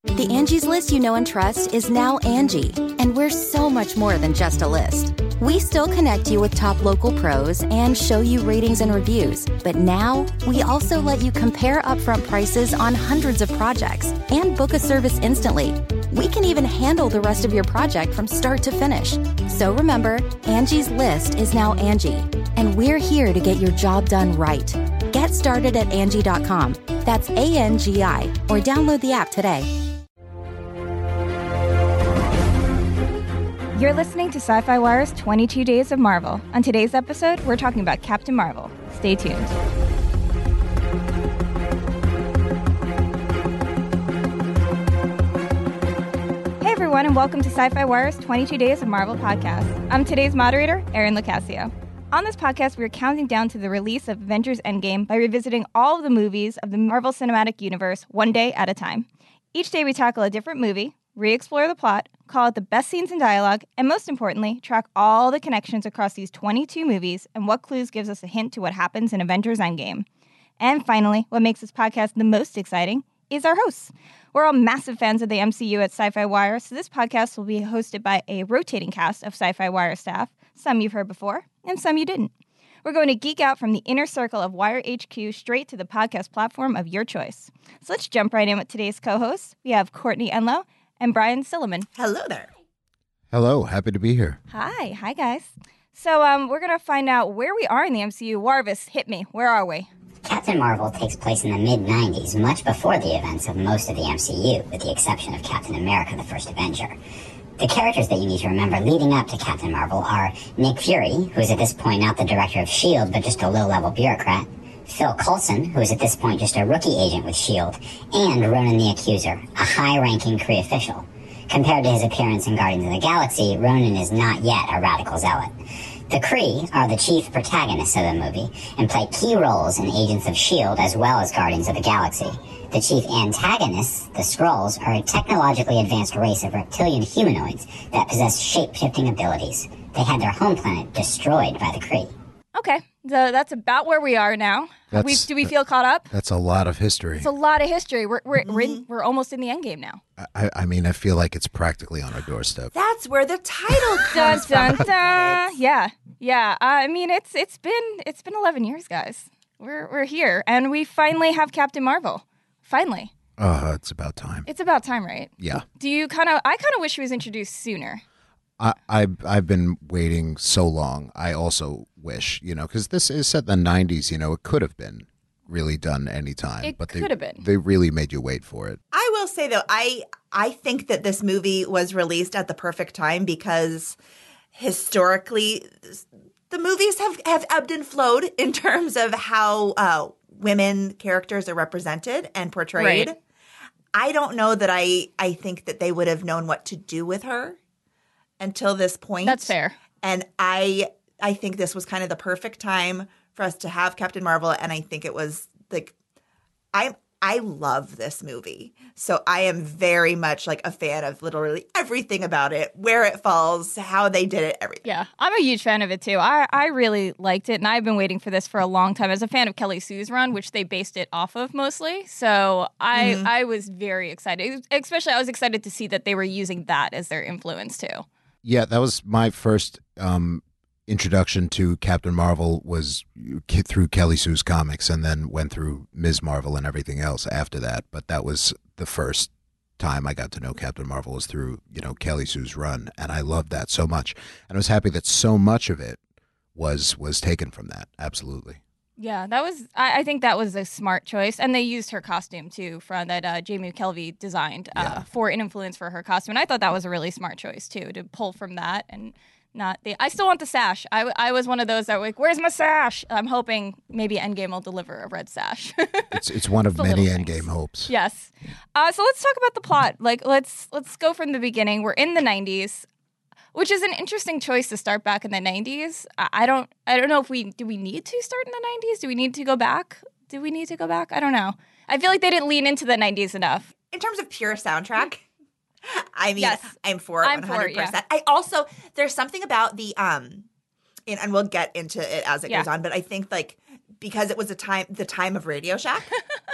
The Angie's List you know and trust is now Angie, and we're so much more than just a list. We still connect you with top local pros and show you ratings and reviews, but now we also let you compare upfront prices on hundreds of projects and book a service instantly. We can even handle the rest of your project from start to finish. So remember, Angie's List is now Angie, and we're here to get your job done right. Get started at Angie.com. That's ANGI, or download the app today. You're listening to Sci-Fi Wire's 22 Days of Marvel. On today's episode, we're talking about Captain Marvel. Stay tuned. Hey everyone, and welcome to Sci-Fi Wire's 22 Days of Marvel podcast. I'm today's moderator, Erin Locascio. On this podcast, we're counting down to the release of Avengers Endgame by revisiting all of the movies of the Marvel Cinematic Universe one day at a time. Each day we tackle a different movie, re-explore the plot, call out the best scenes and dialogue, and most importantly, track all the connections across these 22 movies and what clues gives us a hint to what happens in Avengers Endgame. And finally, what makes this podcast the most exciting is our hosts. We're all massive fans of the MCU at Sci-Fi Wire, so this podcast will be hosted by a rotating cast of Sci-Fi Wire staff, some you've heard before, and some you didn't. We're going to geek out from the inner circle of Wire HQ straight to the podcast platform of your choice. So let's jump right in with today's co-hosts. We have Courtney Enlow and Brian Silliman. Hello there. Hello, happy to be here. Hi guys. So we're going to find out where we are in the MCU. Warvis, hit me. Where are we? Captain Marvel takes place in the mid-90s, much before the events of most of the MCU, with the exception of Captain America, the First Avenger. The characters that you need to remember leading up to Captain Marvel are Nick Fury, who is at this point not the director of S.H.I.E.L.D., but just a low-level bureaucrat, Phil Coulson, who is at this point just a rookie agent with S.H.I.E.L.D., and Ronan the Accuser, a high-ranking Kree official. Compared to his appearance in Guardians of the Galaxy, Ronan is not yet a radical zealot. The Kree are the chief protagonists of the movie and play key roles in Agents of S.H.I.E.L.D. as well as Guardians of the Galaxy. The chief antagonists, the Skrulls, are a technologically advanced race of reptilian humanoids that possess shape-shifting abilities. They had their home planet destroyed by the Kree. Okay, so that's about where we are now. Do we feel caught up? That's a lot of history. It's a lot of history. We're almost in the endgame now. I mean, I feel like it's practically on our doorstep. That's where the title comes from. Yeah. I mean, it's been 11 years, guys. We're here, and we finally have Captain Marvel. Finally. It's about time. It's about time, right? Yeah. I kind of wish he was introduced sooner. I've been waiting so long. I also wish, because this is set in the 90s, it could have been really done anytime. But could have been. They really made you wait for it. I will say, though, I think that this movie was released at the perfect time because historically the movies have ebbed and flowed in terms of how women characters are represented and portrayed. Right. I don't know that I think that they would have known what to do with her until this point. That's fair. And I think this was kind of the perfect time for us to have Captain Marvel, and I think it was like I love this movie. So I am very much like a fan of literally everything about it, where it falls, how they did it, everything. Yeah, I'm a huge fan of it too. I really liked it, and I've been waiting for this for a long time. As a fan of Kelly Sue's run, which they based it off of mostly. So I was very excited. Especially I was excited to see that they were using that as their influence too. Yeah, that was my first introduction to Captain Marvel was through Kelly Sue's comics, and then went through Ms. Marvel and everything else after that. But that was the first time I got to know Captain Marvel was through, Kelly Sue's run, and I loved that so much. And I was happy that so much of it was taken from that. Absolutely. Yeah, that was. I think that was a smart choice, and they used her costume too, from that Jamie McKelvey designed for an influence for her costume. And I thought that was a really smart choice too, to pull from that and not the. I still want the sash. I was one of those that were like, "Where's my sash?" I'm hoping maybe Endgame will deliver a red sash. It's one of many Endgame hopes. Yes. So let's talk about the plot. Like, let's go from the beginning. We're in the 90s. Which is an interesting choice to start back in the 90s. I don't know if do we need to start in the 90s? Do we need to go back? I don't know. I feel like they didn't lean into the 90s enough. In terms of pure soundtrack, I mean, yes. I'm for it 100%. For it, yeah. I also, there's something about the, and we'll get into it as it goes on, but I think like, because it was the time of Radio Shack,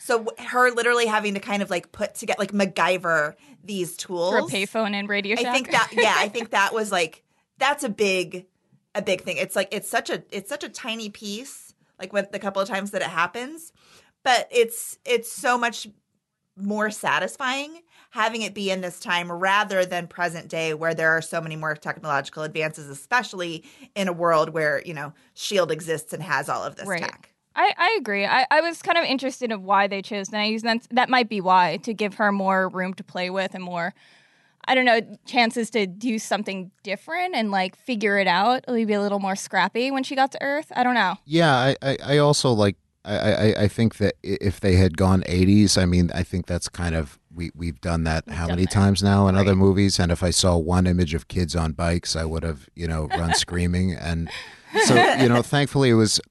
So her literally having to kind of like put together, like MacGyver these tools For a payphone and Radio Shack. I think that was like, that's a big thing. It's like, it's such a tiny piece, like with the couple of times that it happens, but it's so much more satisfying having it be in this time rather than present day where there are so many more technological advances, especially in a world where, S.H.I.E.L.D. exists and has all of this tech. I agree. I was kind of interested in why they chose the 90s. That might be why, to give her more room to play with and more, I don't know, chances to do something different and like figure it out, maybe a little more scrappy when she got to Earth. I don't know. Yeah, I also like, I think that if they had gone 80s, I mean, I think that's kind of, we've done that how many times now in other movies? And if I saw one image of kids on bikes, I would have, run screaming. And so, thankfully it was,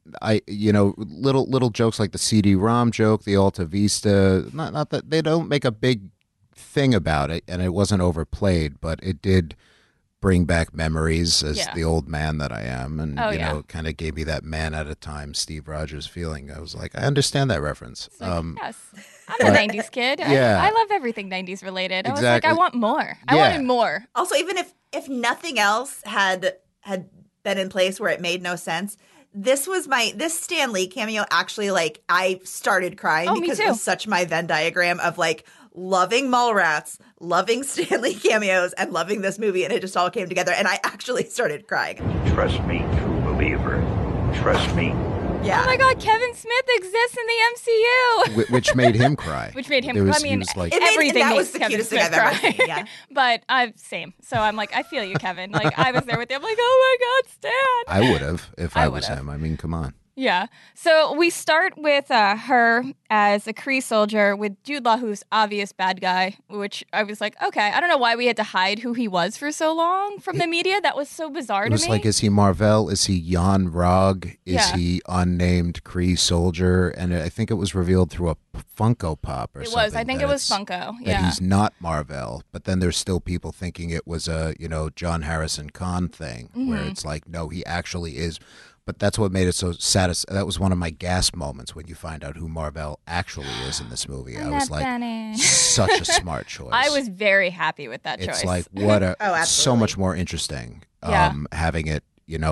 little jokes like the CD-ROM joke, the Alta Vista, not that they don't make a big thing about it and it wasn't overplayed, but it did bring back memories as the old man that I am. And, kind of gave me that man at a time, Steve Rogers feeling. I was like, I understand that reference. Yes. I'm a 90s kid. Yeah. I love everything 90s related. I was Exactly. like, I want more. I wanted more. Also, even if nothing else had been in place where it made no sense, this Stan Lee cameo actually, like, I started crying because it was such my Venn diagram of like loving Mallrats, loving Stan Lee cameos, and loving this movie, and it just all came together, and I actually started crying. Trust me, true believer. Trust me. Yeah. Oh my God, Kevin Smith exists in the MCU. Which made him cry. Which made him cry. I mean, like, everything that makes was the Kevin cutest Smith thing I've cry. ever seen, yeah. But same. So I'm like, I feel you, Kevin. Like, I was there with you. I'm like, oh my God, Stan. I would have if I was would've. him. I mean, come on. Yeah. So we start with her as a Kree soldier with Jude Law, who's obvious bad guy, which I was like, okay, I don't know why we had to hide who he was for so long from the media. That was so bizarre to me. It was like, is he Marvel? Is he Jan Rog? Is he unnamed Kree soldier? And I think it was revealed through a Funko Pop or something. It was. I think it was Funko. That Yeah. he's not Marvel. But then there's still people thinking it was a, John Harrison Khan thing, where it's like, no, he actually is. But that's what made it so satisfying. That was one of my gasp moments when you find out who Marvel actually is in this movie. I was like, such a smart choice. I was very happy with that choice. It's like, what a, so absolutely. much more interesting having it,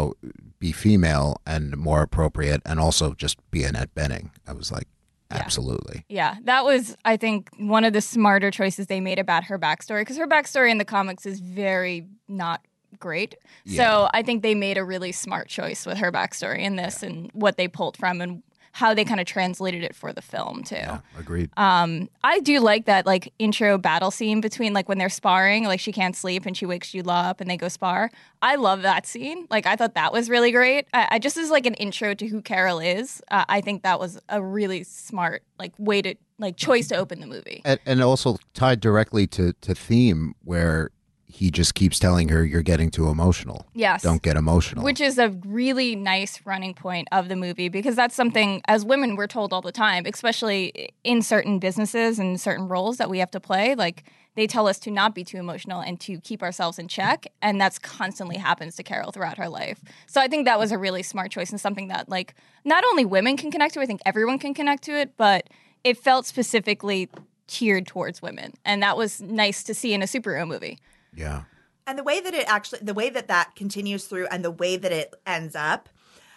be female and more appropriate and also just be Annette Bening. I was like, absolutely. Yeah, that was, I think, one of the smarter choices they made about her backstory, because her backstory in the comics is very not great. Yeah. So I think they made a really smart choice with her backstory in this and what they pulled from and how they kind of translated it for the film too. Yeah, agreed. I do like that like intro battle scene between like when they're sparring, like she can't sleep and she wakes Jude Law up and they go spar. I love that scene. Like I thought that was really great. I just as like an intro to who Carol is, I think that was a really smart like way to like choice to open the movie. And also tied directly to theme where he just keeps telling her, you're getting too emotional. Yes. Don't get emotional. Which is a really nice running point of the movie, because that's something as women we're told all the time, especially in certain businesses and certain roles that we have to play. Like they tell us to not be too emotional and to keep ourselves in check. And that's constantly happens to Carol throughout her life. So I think that was a really smart choice and something that like not only women can connect to, I think everyone can connect to it, but it felt specifically geared towards women. And that was nice to see in a superhero movie. Yeah. And the way that that continues through and the way that it ends up,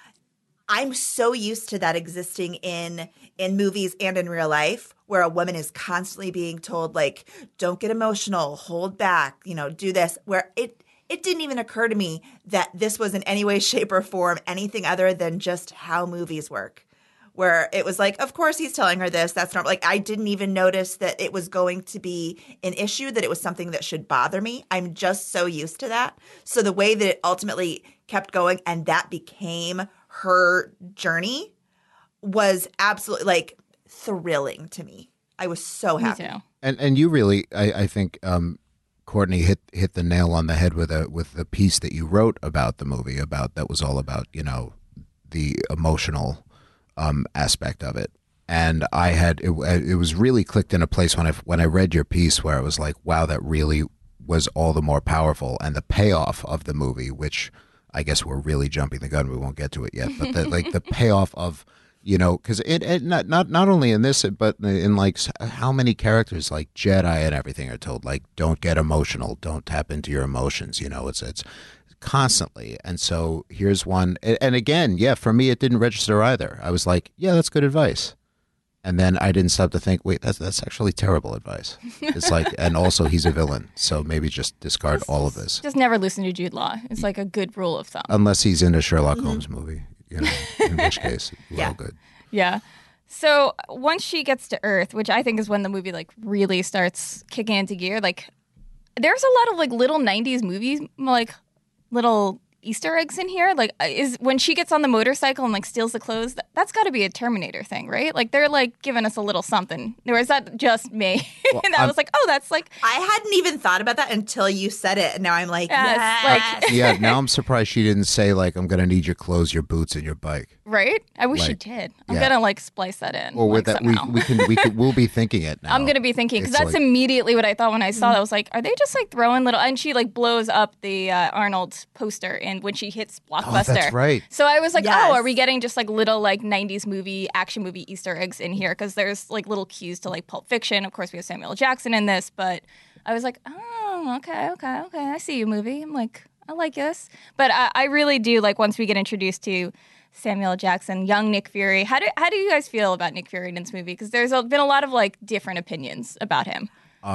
I'm so used to that existing in movies and in real life, where a woman is constantly being told, like, don't get emotional, hold back, do this, where it didn't even occur to me that this was in any way, shape, or form anything other than just how movies work. Where it was like, of course he's telling her this. That's not like I didn't even notice that it was going to be an issue, that it was something that should bother me. I'm just so used to that. So the way that it ultimately kept going and that became her journey was absolutely like thrilling to me. I was so happy. Me too. And you really, I think, Courtney hit the nail on the head with the piece that you wrote about the movie, that was all about, the emotional aspect of it. And I had it was really clicked in a place when I read your piece, where I was like, wow, that really was all the more powerful. And the payoff of the movie, which I guess we're really jumping the gun, we won't get to it yet, but the payoff of You know, because it not only in this, but in like how many characters like Jedi and everything are told, like, don't get emotional, don't tap into your emotions. You know, it's constantly. And so here's one, and again, yeah, for me it didn't register either. I was like, yeah, that's good advice. And then I didn't stop to think, wait, that's actually terrible advice. It's like, and also he's a villain, so maybe just discard all of this. Just never listen to Jude Law. It's like a good rule of thumb. Unless he's in a Sherlock Holmes movie, you know, in which case, well, good. Yeah. So once she gets to Earth, which I think is when the movie like really starts kicking into gear, like there's a lot of like little 90s movies, like little Easter eggs in here. Like, is when she gets on the motorcycle and like steals the clothes, that's got to be a Terminator thing, right? Like they're like giving us a little something. Or is that just me? Well, and I was like, oh, that's like, I hadn't even thought about that until you said it, and now I'm like, Yes, yes. like- Yeah, now I'm surprised she didn't say, like, I'm going to need your clothes, your boots, and your bike. right? I wish she Like, did. I'm yeah. gonna like splice that in. Well, with like, that, somehow. we'll be thinking it now. I'm gonna be thinking because It's that's like- immediately what I thought when I saw that. I was like, are they just like throwing little? And she like blows up the Arnold poster, and when she hits Blockbuster, Oh, that's right. So I was like, Yes. oh, are we getting just like little like 90s movie action movie Easter eggs in here? Because there's like little cues to like Pulp Fiction. Of course, we have Samuel L. Jackson in this, but I was like, oh, okay, I see you, movie. I'm like, I like this, but I really do like once we get introduced to Samuel L. Jackson, young Nick Fury. How do you guys feel about Nick Fury in this movie? Because there's been a lot of like different opinions about him.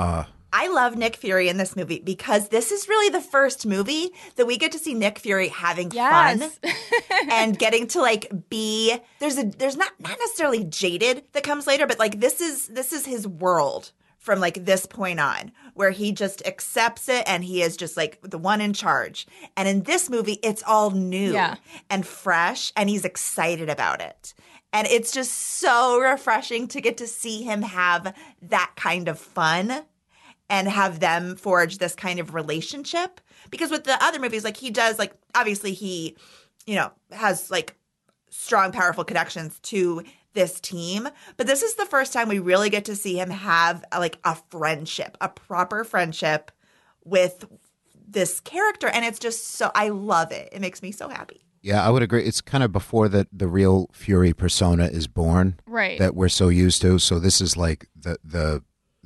I love Nick Fury in this movie because this is really the first movie that we get to see Nick Fury having fun and getting to like be there's not necessarily jaded that comes later, but like this is his world from like this point on, where he just accepts it and he is just like the one in charge. And in this movie, it's all new and fresh, and he's excited about it. And it's just so refreshing to get to see him have that kind of fun and have them forge this kind of relationship. Because with the other movies, like he does, like obviously he, you know, has like strong, powerful connections to this team. But this is the first time we really get to see him have like a friendship, a proper friendship with this character. And it's just so, I love it. It makes me so happy. Yeah, I would agree. It's kind of before the real Fury persona is born, Right. that we're so used to. So this is like the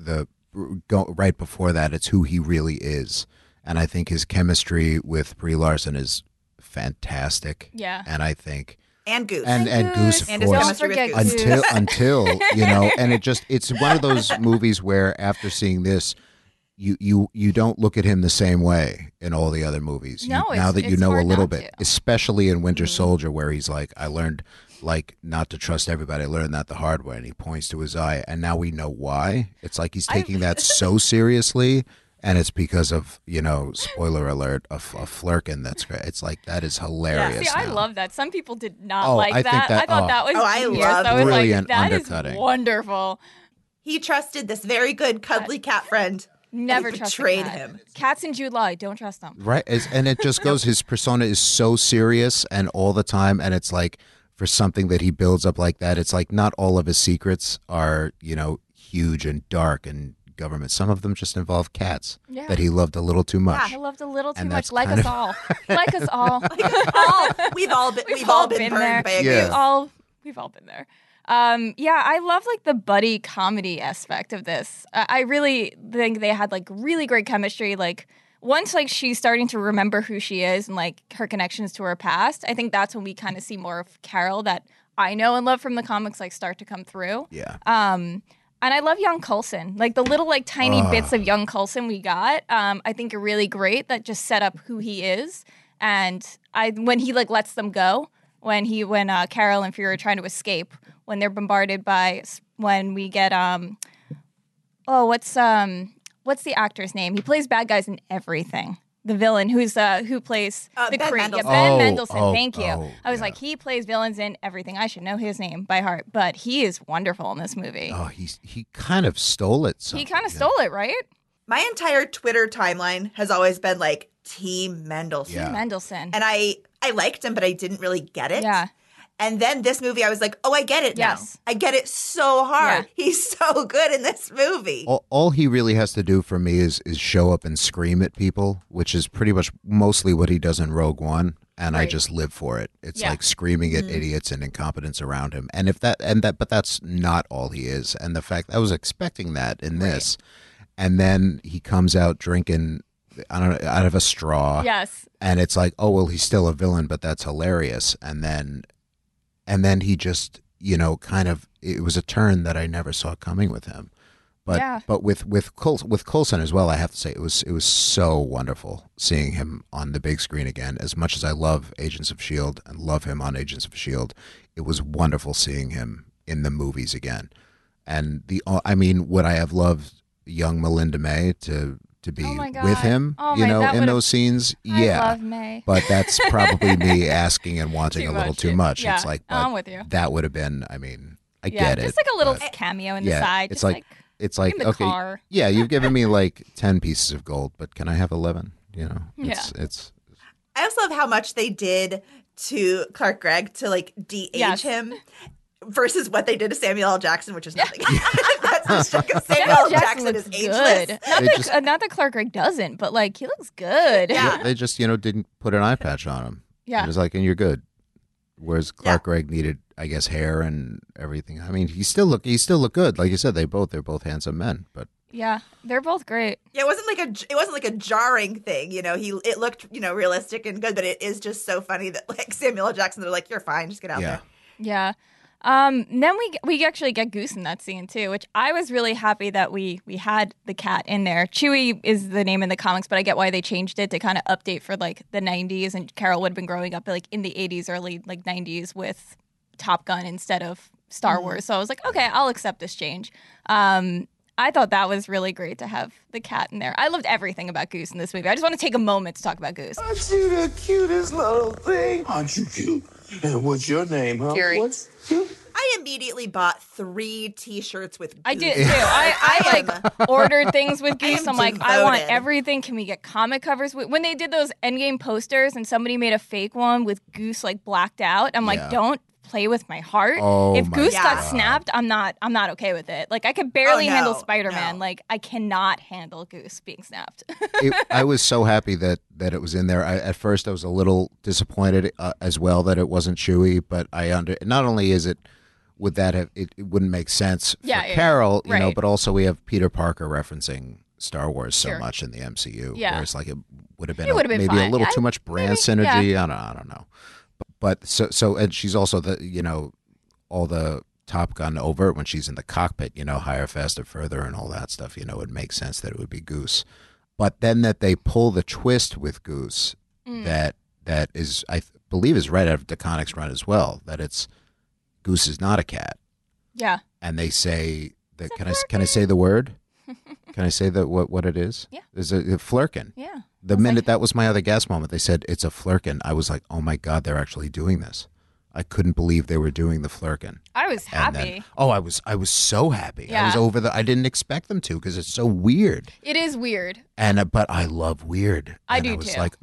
right before that. It's who he really is, and I think his chemistry with Brie Larson is fantastic. Yeah. And I think And Goose. and Goose, of And his course. chemistry with Don't forget Goose. Goose. until you know, and it's one of those movies where after seeing this, you don't look at him the same way in all the other movies. No, now that you it's know a hard little not bit, to. especially in Winter Soldier, where he's like, I learned like not to trust everybody. I learned that the hard way, and he points to his eye, and now we know why. It's like he's taking that so seriously. And it's because of, you know, spoiler alert, a Flurkin. That's great. It's like, that is hilarious. See, I now. love that. Some people did not Oh, like I think that. that- I thought oh. that was Oh, I genius. love I was brilliant like, that is undercutting. wonderful. He trusted this very good cuddly cat friend. Never and he trust a betrayed cat. him. Cats and Jude Law, I don't trust them. Right. And it just goes, his persona is so serious and all the time. And it's like, for something that he builds up like that, it's like not all of his secrets are, you know, huge and dark and government. Some of them just involve cats Yeah. that he loved a little too much. I loved a little too And much, that's like kind us of- all. Like us all. We've all been there. burned by a Yeah. goose. We've all been there. Yeah, I love like the buddy comedy aspect of this. I really think they had like really great chemistry. Like once like she's starting to remember who she is and like her connections to her past, I think that's when we kind of see more of Carol that I know and love from the comics like start to come through. Yeah. And I love young Coulson. Like the little like tiny bits of young Coulson we got, I think are really great that just set up who he is. And when he like lets them go, when Carol and Fury are trying to escape, when they're bombarded by, when we get what's the actor's name? He plays bad guys in everything. The villain who plays the Ben Creed. Yeah, Mendelsohn. Ben Oh, Mendelsohn. oh, Thank you. oh, I was yeah. like, he plays villains in everything. I should know his name by heart, but he is wonderful in this movie. Oh, he kind of stole it. He kind of stole it, right? My entire Twitter timeline has always been like Team Mendelsohn. Yeah. Mendelsohn. And I liked him, but I didn't really get it. Yeah. And then this movie, I was like, oh, I get it Yes. now. I get it so hard. Yeah. He's so good in this movie. All he really has to do for me is show up and scream at people, which is pretty much mostly what he does in Rogue One. and I Right. just live for it. It's Yeah. like screaming at idiots and incompetence around him. And but that's not all he is. And the fact I was expecting that in this, and then he comes out drinking, I don't know, out of a straw. Yes. And it's like, oh well, he's still a villain, but that's hilarious. And then he just, kind of, it was a turn that I never saw coming with him. But with Coulson as well, I have to say it was so wonderful seeing him on the big screen again. As much as I love Agents of S.H.I.E.L.D. and love him on Agents of S.H.I.E.L.D., it was wonderful seeing him in the movies again. And would I have loved young Melinda May to be Oh my God. with him, Oh my- that in would've- those scenes? I Yeah. love May. But that's probably me asking and wanting Too a little much, too dude. much. Yeah. It's like, I'm but with you. that would have been, I get it. Just like a little but- cameo in the yeah, side. it's Just like- It's like, in the okay, car. yeah, you've given me like 10 pieces of gold, but can I have 11? It's I also love how much they did to Clark Gregg to like de-age Yes. him versus what they did to Samuel L. Jackson, which is nothing. That's just because Samuel Samuel L. Jackson Jackson looks is ageless. good. Not that Clark Gregg doesn't, but like he looks good. Yeah. they just, didn't put an eye patch on him. Yeah. It was like, and you're good. Whereas Clark Gregg needed, I guess, hair and everything. I mean, he still look good. Like you said, they're both handsome men, but Yeah, they're both great. Yeah, it wasn't like a jarring thing, it looked, realistic and good, but it is just so funny that like Samuel L. Jackson, they're like, you're fine, just get out yeah. there. Yeah. Then we actually get Goose in that scene too, which I was really happy that we had the cat in there. Chewie is the name in the comics, but I get why they changed it to kind of update for like the 90s, and Carol would have been growing up like in the 80s, early like 90s with Top Gun instead of Star Wars. So I was like, okay, I'll accept this change. I thought that was really great to have the cat in there. I loved everything about Goose in this movie. I just want to take a moment to talk about Goose. Aren't you the cutest little thing? Aren't you cute? And what's your name, huh? Fury. What's cute? I immediately bought 3 T-shirts with Goose. I did too. I like ordered things with Goose. am I'm like, I want devoted. everything. Can we get comic covers? When they did those Endgame posters and somebody made a fake one with Goose like blacked out, I'm Yeah. like, don't play with my heart. Oh if my Goose God. got snapped, I'm not okay with it. Like I could barely no, handle Spider-Man. no. Like I cannot handle Goose being snapped. I was so happy that it was in there. At first, I was a little disappointed as well that it wasn't Chewie, but not only is it, would that have, it wouldn't make sense for Yeah, yeah, Carol, right. but also we have Peter Parker referencing Star Wars so Sure. much in the MCU. Yeah. Whereas like it would have been, It would have been maybe a fine. little Yeah, too much brand maybe, synergy. I don't know. But so and she's also the all the Top Gun overt when she's in the cockpit, higher, faster, further, and all that stuff. It would make sense that it would be Goose. But then that they pull the twist with Goose, that is, I believe, is right out of DeConnick's run as well. That it's Goose is not a cat, Yeah. and they say that. Can I say the word? Can I say that what it is? Yeah. There's a flirkin. Yeah. The minute that was my other gas moment, they said it's a flirkin. I was like, oh my God, they're actually doing this. I couldn't believe they were doing the flirkin. I was And happy. then, I was so happy. I was Yeah. over I didn't expect them to because it's so weird. It is weird. And but I love weird. I And do I was too. like,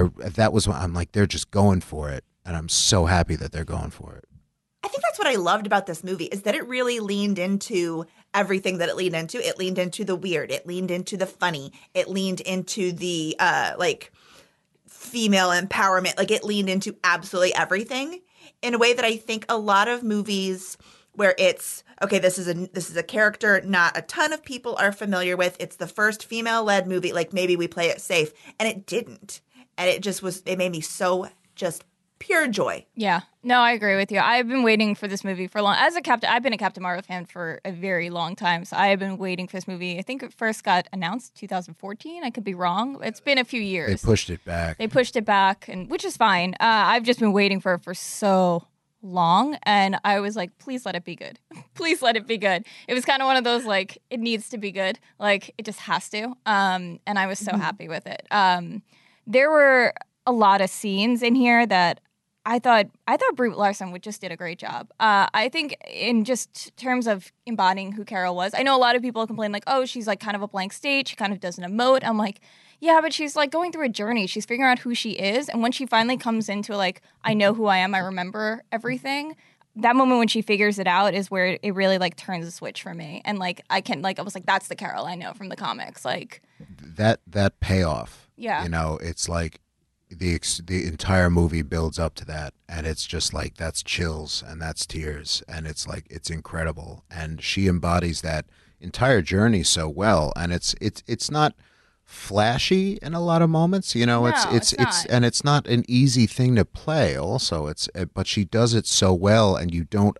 I'm like, they're just going for it, and I'm so happy that they're going for it. I think that's what I loved about this movie is that it really leaned into everything that it leaned into. It leaned into the weird. It leaned into the funny. It leaned into the like female empowerment. Like it leaned into absolutely everything in a way that I think a lot of movies where it's okay, this is a character not a ton of people are familiar with. It's the first female-led movie. Like maybe we play it safe, and it didn't. And it just was. It made me so just pure joy. Yeah. No, I agree with you. I've been waiting for this movie for long. I've been a Captain Marvel fan for a very long time. So I have been waiting for this movie. I think it first got announced 2014. I could be wrong. It's been a few years. They pushed it back. They pushed it back, and which is fine. I've just been waiting for it for so long, and I was like, please let it be good. Please let it be good. It was kind of one of those like, it needs to be good. Like it just has to. And I was so happy with it. There were a lot of scenes in here that I thought Brie Larson just did a great job. I think in just terms of embodying who Carol was, I know a lot of people complain like, oh, she's like kind of a blank state. She kind of doesn't emote. I'm like, yeah, but she's like going through a journey. She's figuring out who she is. And when she finally comes into like, I know who I am, I remember everything. That moment when she figures it out is where it really like turns a switch for me. And like, I was like, that's the Carol I know from the comics. Like that payoff. Yeah. It's like the entire movie builds up to that, and it's just like that's chills and that's tears, and it's like it's incredible, and she embodies that entire journey so well, and it's not flashy in a lot of moments, you know. No, It's not. and it's not an easy thing to play. Also, but she does it so well, and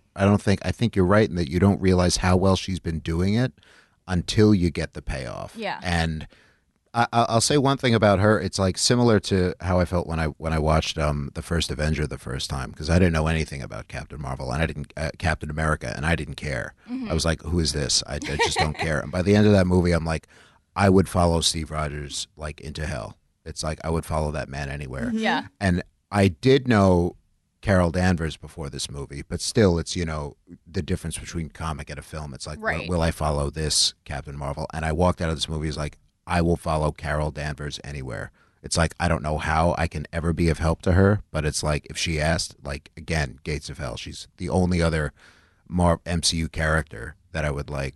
I think you're right in that you don't realize how well she's been doing it until you get the payoff. Yeah. And I'll say one thing about her. It's like similar to how I felt when I watched the first Avenger the first time, because I didn't know anything about Captain Marvel, and I didn't Captain America, and I didn't care. I was like, who is this? I just don't care. And by the end of that movie, I'm like, I would follow Steve Rogers like into hell. It's like I would follow that man anywhere. Yeah. And I did know Carol Danvers before this movie, but still, it's, you know, the difference between comic and a film. It's like, Right. will I follow this Captain Marvel? And I walked out of this movie as like, I will follow Carol Danvers anywhere. It's like, I don't know how I can ever be of help to her, but it's like, if she asked, like, again, Gates of Hell, she's the only other MCU character that I would like,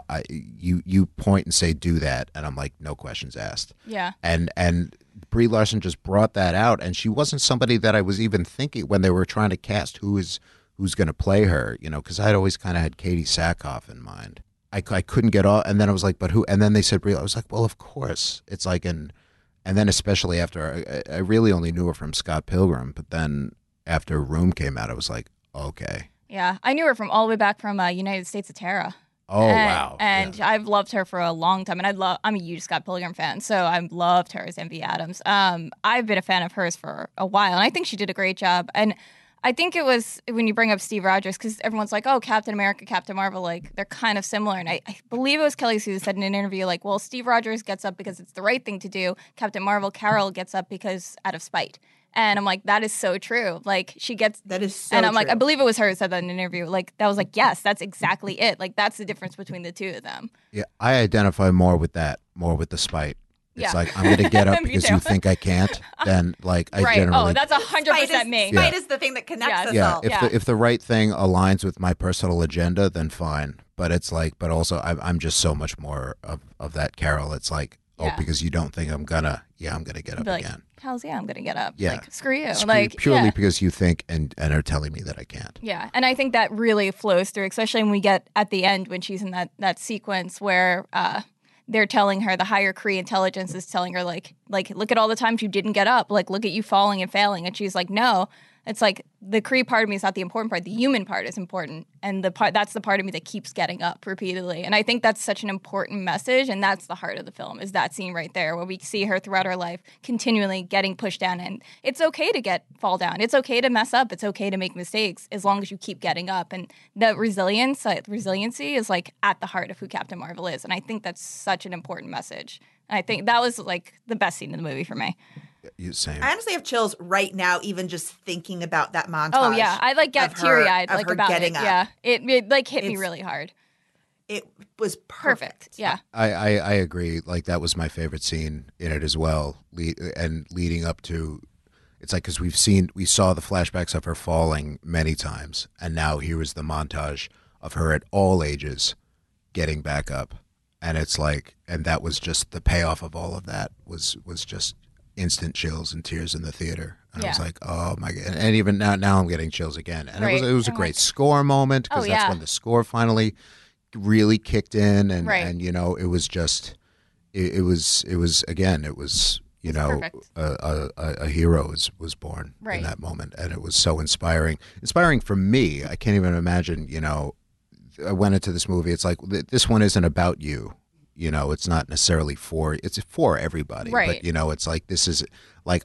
you point and say, do that, and I'm like, no questions asked. Yeah. And Brie Larson just brought that out, and she wasn't somebody that I was even thinking when they were trying to cast who's going to play her, you know, because I'd always kind of had Katie Sackhoff in mind. I couldn't get all, and then I was like, but who? And then they said Brie. I was like, well, of course. It's like, and then especially after I really only knew her from Scott Pilgrim, but then after Room came out, I was like, okay. Yeah. I knew her from all the way back from United States of Terror. Oh, wow. And Yeah. I've loved her for a long time, and I'm a huge Scott Pilgrim fan, so I've loved her as Envy Adams. I've been a fan of hers for a while, and I think she did a great job. And I think it was when you bring up Steve Rogers, because everyone's like, oh, Captain America, Captain Marvel, like, they're kind of similar. And I believe it was Kelly Sue who said in an interview, like, well, Steve Rogers gets up because it's the right thing to do. Captain Marvel, Carol gets up because out of spite. And I'm like, that is so true. Like, she gets... That is so And I'm like, true. I believe it was her who said that in an interview. Like, that was like, yes, that's exactly it. Like, that's the difference between the two of them. Yeah, I identify more with the spite. It's Yeah. like, I'm going to get up Me because too. you think I can't. Then, like, I Right. generally... Oh, that's 100% me. Spite is the thing that connects Yes. us yeah, all. if the right thing aligns with my personal agenda, then fine. But it's like, but also I'm just so much more of that Carol. It's like, Yeah. because you don't think I'm gonna get up Be like, again. hells yeah, I'm going to get up. Yeah. Like, screw you. Screw- like, purely yeah. because you think and are telling me that I can't. Yeah, and I think that really flows through, especially when we get at the end when she's in that sequence where they're telling her, the higher Kree intelligence is telling her, like look at all the times you didn't get up, like look at you falling and failing, and she's like, no. It's like the Kree part of me is not the important part. The human part is important, and that's the part of me that keeps getting up repeatedly. And I think that's such an important message, and that's the heart of the film, is that scene right there where we see her throughout her life continually getting pushed down. And it's okay to fall down. It's okay to mess up. It's okay to make mistakes as long as you keep getting up. And the resiliency is like at the heart of who Captain Marvel is. And I think that's such an important message. And I think that was like the best scene in the movie for me. Same. I honestly have chills right now, even just thinking about that montage. Oh yeah, I like get of her- teary eyed of like her about getting it. up. Yeah, it like hit me It's- really hard. It was perfect. Yeah, I agree. Like, that was my favorite scene in it as well. And leading up to, it's like, because we saw the flashbacks of her falling many times, and now here was the montage of her at all ages getting back up, and it's like, and that was just the payoff of all of that was just instant chills and tears in the theater. And I was Yeah. like, oh my god! And even now I'm getting chills again. And Right. it was a I'm great like- score moment, because Oh, that's yeah. when the score finally really kicked in, and Right. and you know, it was just it was again, it was, you know, perfect. a hero was born Right. in that moment, and it was so inspiring for me. I can't even imagine, you know, I went into this movie, it's like, this one isn't about you, you know, it's not necessarily it's for everybody, Right. but you know, it's like, this is like,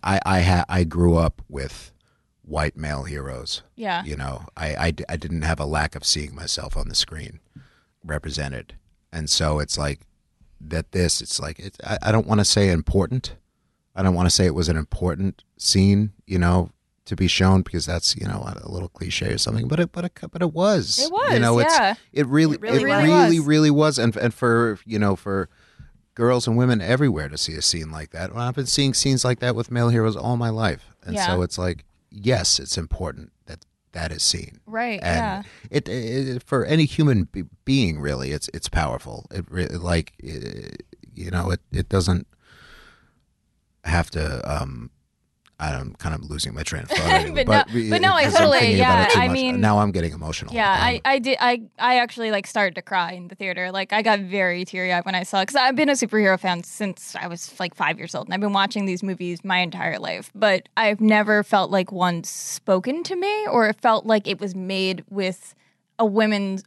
I grew up with white male heroes. Yeah. You know, I didn't have a lack of seeing myself on the screen represented. And so it's like it's like, I don't want to say important. I don't want to say it was an important scene, you know, to be shown, because that's, you know, a little cliche or something, but it was. It was, you know, yeah. it really was. And for, you know, for girls and women everywhere to see a scene like that. Well, I've been seeing scenes like that with male heroes all my life. And Yeah. so it's like, yes, it's important that is seen. Right, And it for any human being, really, it's powerful. It really, like, you know, it doesn't have to, I'm kind of losing my train of thought. but no, I because I'm totally, thinking yeah. about it too I much. mean, now I'm getting emotional. yeah, I did. I actually like started to cry in the theater. Like I got very teary eyed when I saw it because I've been a superhero fan since I was like 5 years old, and I've been watching these movies my entire life. But I've never felt like one spoken to me, or it felt like it was made with a woman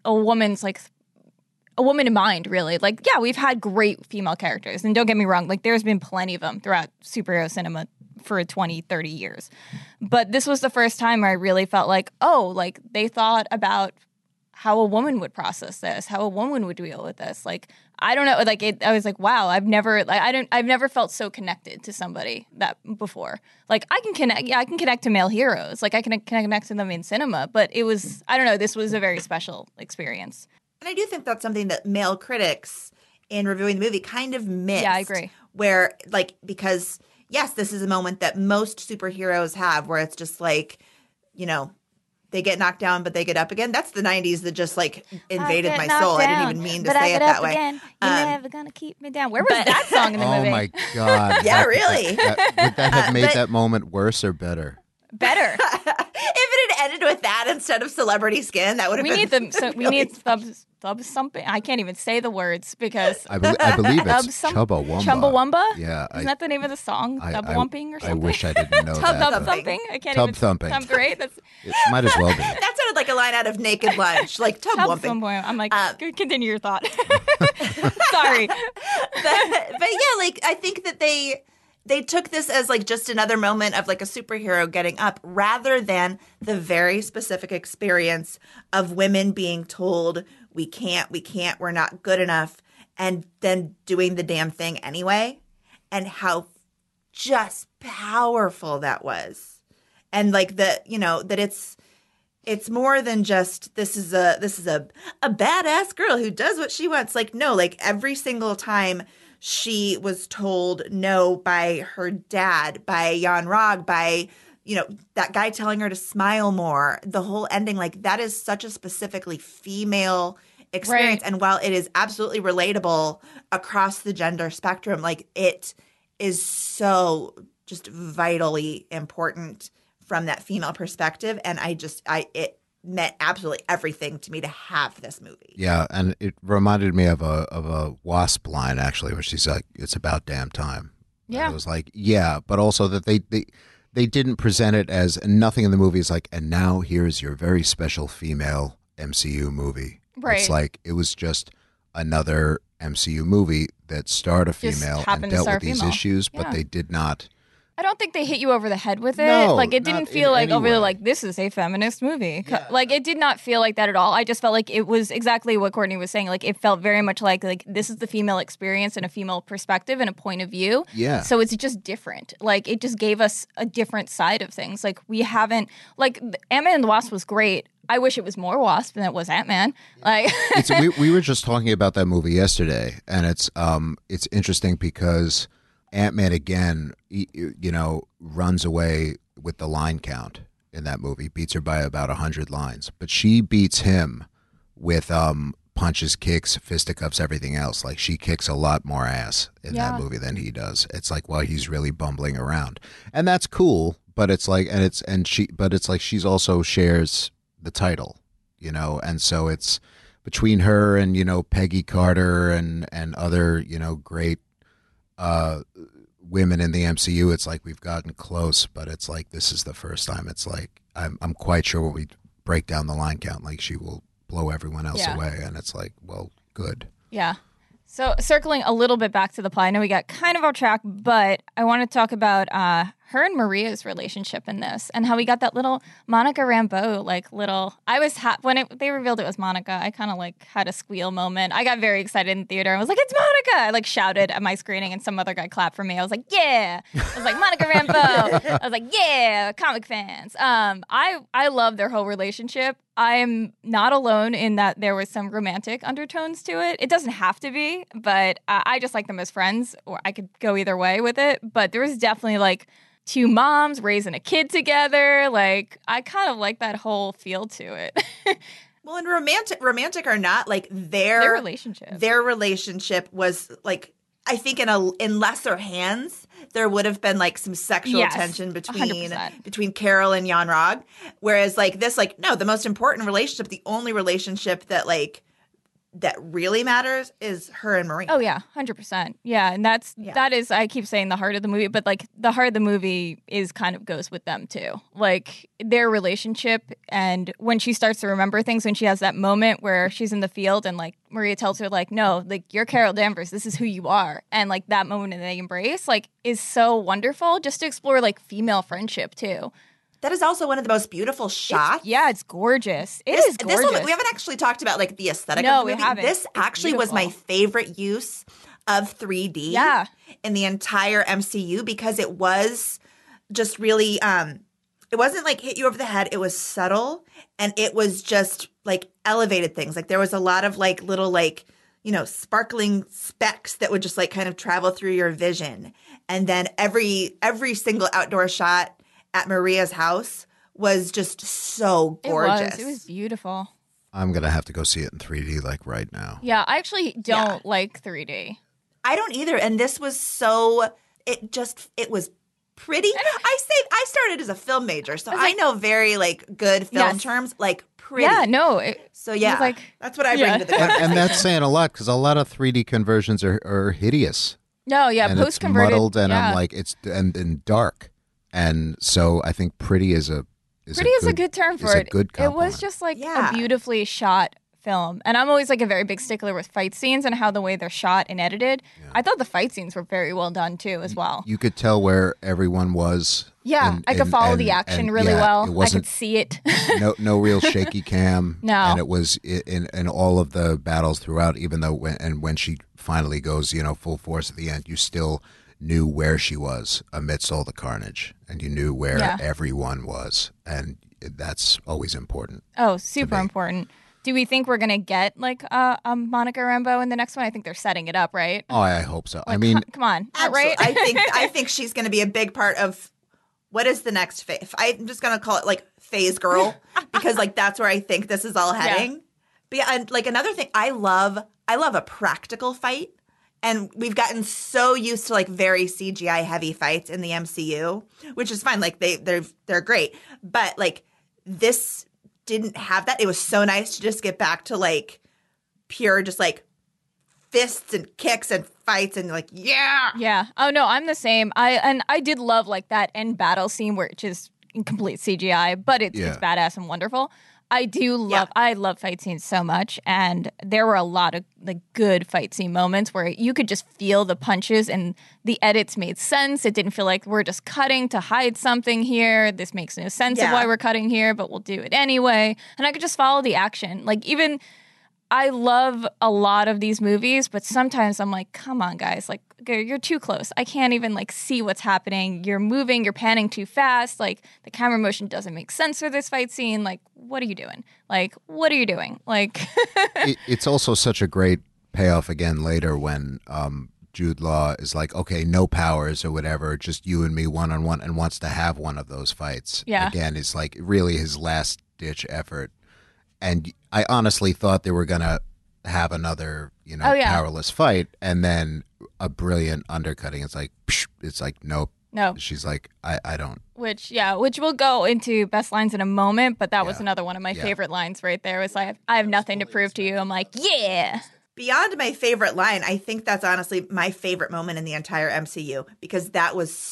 in mind, really. Like, yeah, we've had great female characters, and don't get me wrong, like there's been plenty of them throughout superhero cinema for 20, 30 years. But this was the first time where I really felt like, oh, like they thought about how a woman would process this, how a woman would deal with this. Like, I don't know, like I was like, wow, I've never felt so connected to somebody that before. Like I can connect to male heroes. Like I can connect to them in cinema, but it was, I don't know, this was a very special experience. And I do think that's something that male critics in reviewing the movie kind of missed. Yeah, I agree. Where, like, because, yes, this is a moment that most superheroes have where it's just like, you know, they get knocked down, but they get up again. That's the 90s that just, like, invaded my soul. I didn't even mean to say it that way. Again. You're never going to keep me down. Where was that song in the movie? Oh, my God. Yeah, really? Would that have made that moment worse or better? Better. If it had ended with that instead of Celebrity Skin, that would have been we need thub something. I can't even say the words because I believe it's Chumbawamba. Chumbawamba? Yeah. Isn't that the name of the song? Tub Wumping or something? I wish I didn't know Tub that. thumping? I can't Tub even. thumping. Great. It might as well be. That sounded like a line out of Naked Lunch, like tub wumping. I'm like, continue your thought. Sorry. But yeah, like I think that they took this as like just another moment of like a superhero getting up rather than the very specific experience of women being told we can't, we're not good enough, and then doing the damn thing anyway, and how just powerful that was. And like that it's more than just this is a badass girl who does what she wants. Like, no, like every single time she was told no by her dad, by Jan Rog, by, you know, that guy telling her to smile more. The whole ending, like that is such a specifically female experience. Right. And while it is absolutely relatable across the gender spectrum, like it is so just vitally important from that female perspective. And it meant absolutely everything to me to have this movie. Yeah, and it reminded me of a Wasp line actually, where she's like, "It's about damn time." Yeah, and I was like, yeah, but also that they didn't present it as, and nothing in the movie is like, and now here's your very special female MCU movie. Right. It's like it was just another MCU movie that starred a female and dealt with these issues, but they did not. I don't think they hit you over the head with it. No, like it didn't feel like overly like this is a feminist movie. Yeah. Like it did not feel like that at all. I just felt like it was exactly what Courtney was saying. Like it felt very much like this is the female experience and a female perspective and a point of view. Yeah. So it's just different. Like it just gave us a different side of things. Like we haven't like Ant-Man and the Wasp was great. I wish it was more Wasp than it was Ant-Man. Like we were just talking about that movie yesterday, and it's interesting because Ant-Man again, runs away with the line count in that movie, beats her by about 100 lines, but she beats him with punches, kicks, fisticuffs, everything else. Like she kicks a lot more ass in that movie than he does. It's like, well, he's really bumbling around, and that's cool. But it's like, she's also shares the title, and so it's between her and Peggy Carter and other great women in the MCU. It's like we've gotten close, but it's like this is the first time. It's like I'm quite sure when we break down the line count, like she will blow everyone else away, and it's like, well, good. Yeah. So circling a little bit back to the plot, I know we got kind of off track, but I want to talk about her and Maria's relationship in this and how we got that little Monica Rambeau, I was when they revealed it was Monica, I kind of had a squeal moment. I got very excited in the theater. I was like, it's Monica! I shouted at my screening and some other guy clapped for me. I was like, yeah! I was like, Monica Rambeau! I was like, yeah! Comic fans! I love their whole relationship. I am not alone in that there was some romantic undertones to it. It doesn't have to be, but I just like them as friends, or I could go either way with it. But there was definitely two moms raising a kid together. I kind of like that whole feel to it. Well, and romantic or not, their relationship was I think in lesser hands there would have been like some sexual Yes, tension 100%. between Carol and Jan Rog. Whereas like this, like, no, the most important relationship, the only relationship that like that really matters is her and Marie. Oh yeah, 100%. Yeah, and that is I keep saying the heart of the movie, but like the heart of the movie is kind of goes with them too. Like their relationship, and when she starts to remember things, when she has that moment where she's in the field and like Maria tells her like, no, like you're Carol Danvers, this is who you are, and like that moment that they embrace like is so wonderful just to explore like female friendship too. That is also one of the most beautiful shots. It's gorgeous. It is gorgeous. This one, we haven't actually talked about like the aesthetic No, of the movie. we haven't. This It's actually was my beautiful. favorite use of 3D in the entire MCU because it was just really it wasn't like hit you over the head. It was subtle and it was just like elevated things. Like there was a lot of like little like, you know, sparkling specks that would just like kind of travel through your vision. And then every single outdoor shot at Maria's house was just so gorgeous. It was beautiful. I'm going to have to go see it in 3D like right now. Yeah, I actually don't like 3D. I don't either. And this was so, it was pretty. I started as a film major, so I know very like good film terms, like pretty. Yeah, no. So yeah, like, that's what I bring to the conversation. And that's saying a lot because a lot of 3D conversions are hideous. No, yeah, and post converted. It's muddled and I'm like, it's and dark. And so I think pretty is a good term for it. A good compliment. It was just like a beautifully shot film. And I'm always like a very big stickler with fight scenes and how the way they're shot and edited. Yeah. I thought the fight scenes were very well done too as well. You could tell where everyone was. Yeah, I could follow the action really well. I could see it. no real shaky cam. No. And it was in all of the battles throughout, even though when she finally goes, full force at the end, you still knew where she was amidst all the carnage, and you knew where everyone was, and that's always important. Oh, super important. Do we think we're gonna get like a Monica Rambeau in the next one? I think they're setting it up, right? Oh, I hope so. Like, I mean, come on, absolutely. right? I think she's gonna be a big part of what is the next phase. I'm just gonna call it like Phase Girl because like that's where I think this is all heading. Yeah. But yeah, and like another thing, I love a practical fight. And we've gotten so used to like very CGI heavy fights in the MCU, which is fine. Like they're great, but like this didn't have that. It was so nice to just get back to like pure, just like fists and kicks and fights and like yeah. Oh no, I'm the same. I did love like that end battle scene which is in complete CGI, but it's badass and wonderful. I love fight scenes so much, and there were a lot of like good fight scene moments where you could just feel the punches and the edits made sense. It didn't feel like we're just cutting to hide something here. This makes no sense of why we're cutting here, but we'll do it anyway. And I could just follow the action. Like even I love a lot of these movies, but sometimes I'm like, come on, guys, like you're too close. I can't even like see what's happening. You're moving, you're panning too fast. Like the camera motion doesn't make sense for this fight scene. Like, what are you doing? Like, what are you doing? Like, it's also such a great payoff again later when Jude Law is like, okay, no powers or whatever, just you and me one-on-one, and wants to have one of those fights. Yeah. Again, is like really his last ditch effort. And I honestly thought they were going to have another, powerless fight, and then a brilliant undercutting. It's like, nope. No. She's like, I don't. Which we'll go into best lines in a moment, but that was another one of my favorite lines right there. Was like, I have nothing to prove to you. I'm like, yeah. Beyond my favorite line, I think that's honestly my favorite moment in the entire MCU because that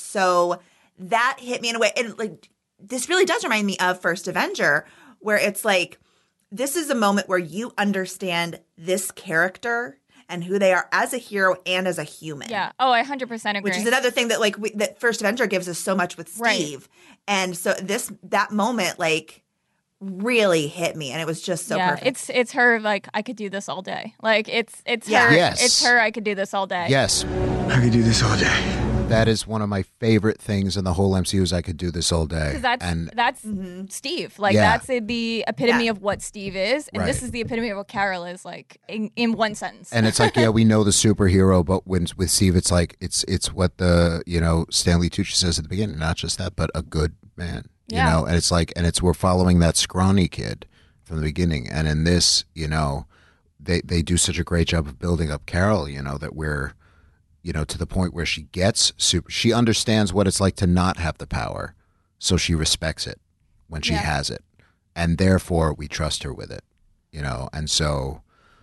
hit me in a way. And like, this really does remind me of First Avenger, where it's like, this is a moment where you understand this character and who they are as a hero and as a human. Yeah. Oh, I 100% agree. Which is another thing that like that First Avenger gives us so much with Steve. Right. And so that moment like really hit me, and it was just so perfect. It's her like I could do this all day. Like it's her. Yes. It's her. I could do this all day. Yes. I could do this all day. That is one of my favorite things in the whole MCU is I could do this all day. That's Steve. Like that's the epitome of what Steve is, and this is the epitome of what Carol is. Like in one sentence. And it's like, we know the superhero, but with Steve, it's like it's what the Stanley Tucci says at the beginning. Not just that, but a good man. Yeah. And it's like, we're following that scrawny kid from the beginning, and in this, they do such a great job of building up Carol. That we're to the point where she gets she understands what it's like to not have the power, so she respects it when she has it, and therefore we trust her with it, and so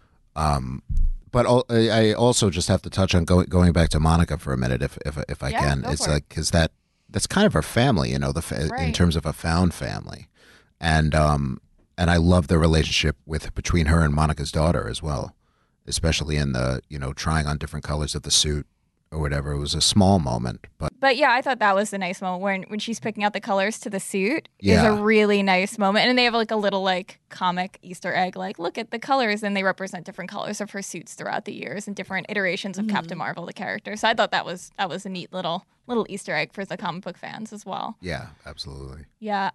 but I also just have to touch on going back to Monica for a minute if I can. It's like, because that's kind of her family, in terms of a found family, and I love the relationship between her and Monica's daughter as well, especially in the trying on different colors of the suit or whatever. It was a small moment, but yeah, I thought that was a nice moment when she's picking out the colors to the suit. Is a really nice moment, and they have like a little like comic Easter egg, like look at the colors, and they represent different colors of her suits throughout the years and different iterations of Captain Marvel, the character. So I thought that was a neat little Easter egg for the comic book fans as well. Yeah, absolutely. Yeah.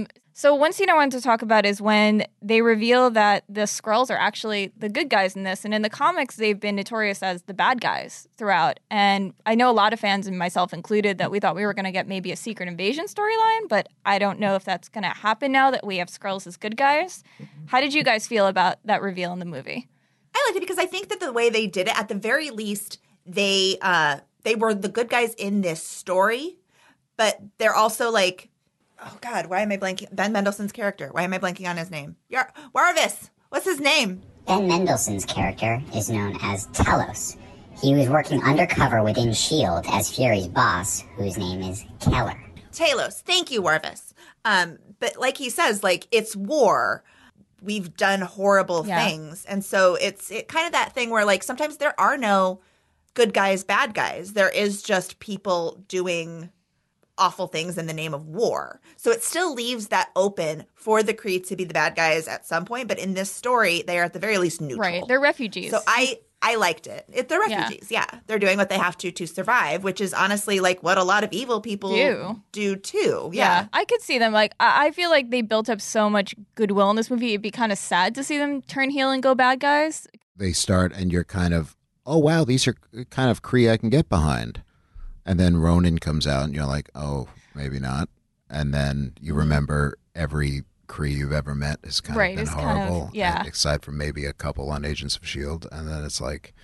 So one scene I wanted to talk about is when they reveal that the Skrulls are actually the good guys in this. And in the comics, they've been notorious as the bad guys throughout. And I know a lot of fans, and myself included, that we thought we were going to get maybe a Secret Invasion storyline, but I don't know if that's going to happen now that we have Skrulls as good guys. How did you guys feel about that reveal in the movie? I liked it because I think that the way they did it, at the very least, they were the good guys in this story, but they're also like, oh God, why am I blanking? Ben Mendelsohn's character. Why am I blanking on his name? Warvis. What's his name? Ben Mendelsohn's character is known as Telos. He was working undercover within S.H.I.E.L.D. as Fury's boss, whose name is Keller. Talos. Thank you, Warvis. But like he says, like, it's war. We've done horrible things. And so it's kind of that thing where, like, sometimes there are no good guys, bad guys. There is just people doing awful things in the name of war. So it still leaves that open for the Kree to be the bad guys at some point. But in this story, they are at the very least neutral. Right. They're refugees. So I liked it. They're refugees. Yeah. They're doing what they have to survive, which is honestly like what a lot of evil people do too. Yeah. I could see them. Like, I feel like they built up so much goodwill in this movie. It'd be kind of sad to see them turn heel and go bad guys. They start and you're kind of, oh, wow, these are kind of Kree I can get behind. And then Ronan comes out and you're like, oh, maybe not. And then you remember every Kree you've ever met has kind of been horrible. Aside from maybe a couple on Agents of S.H.I.E.L.D. And then it's like,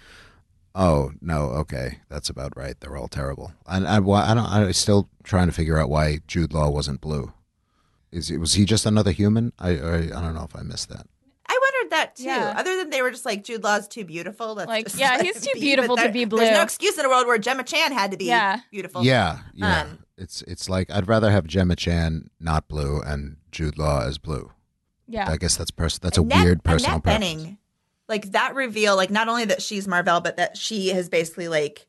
oh, no, okay, that's about right. They're all terrible. And I'm still trying to figure out why Jude Law wasn't blue. Was he just another human? I don't know if I missed that. I wondered that too. Other than they were just like, Jude Law's too beautiful. That's like, just he's too beautiful to be blue. There's no excuse in a world where Gemma Chan had to be beautiful. Yeah. It's like I'd rather have Gemma Chan not blue and Jude Law as blue. Yeah. I guess that's a weird personal preference. Benning, like that reveal, like not only that she's Mar-Vell, but that she has basically like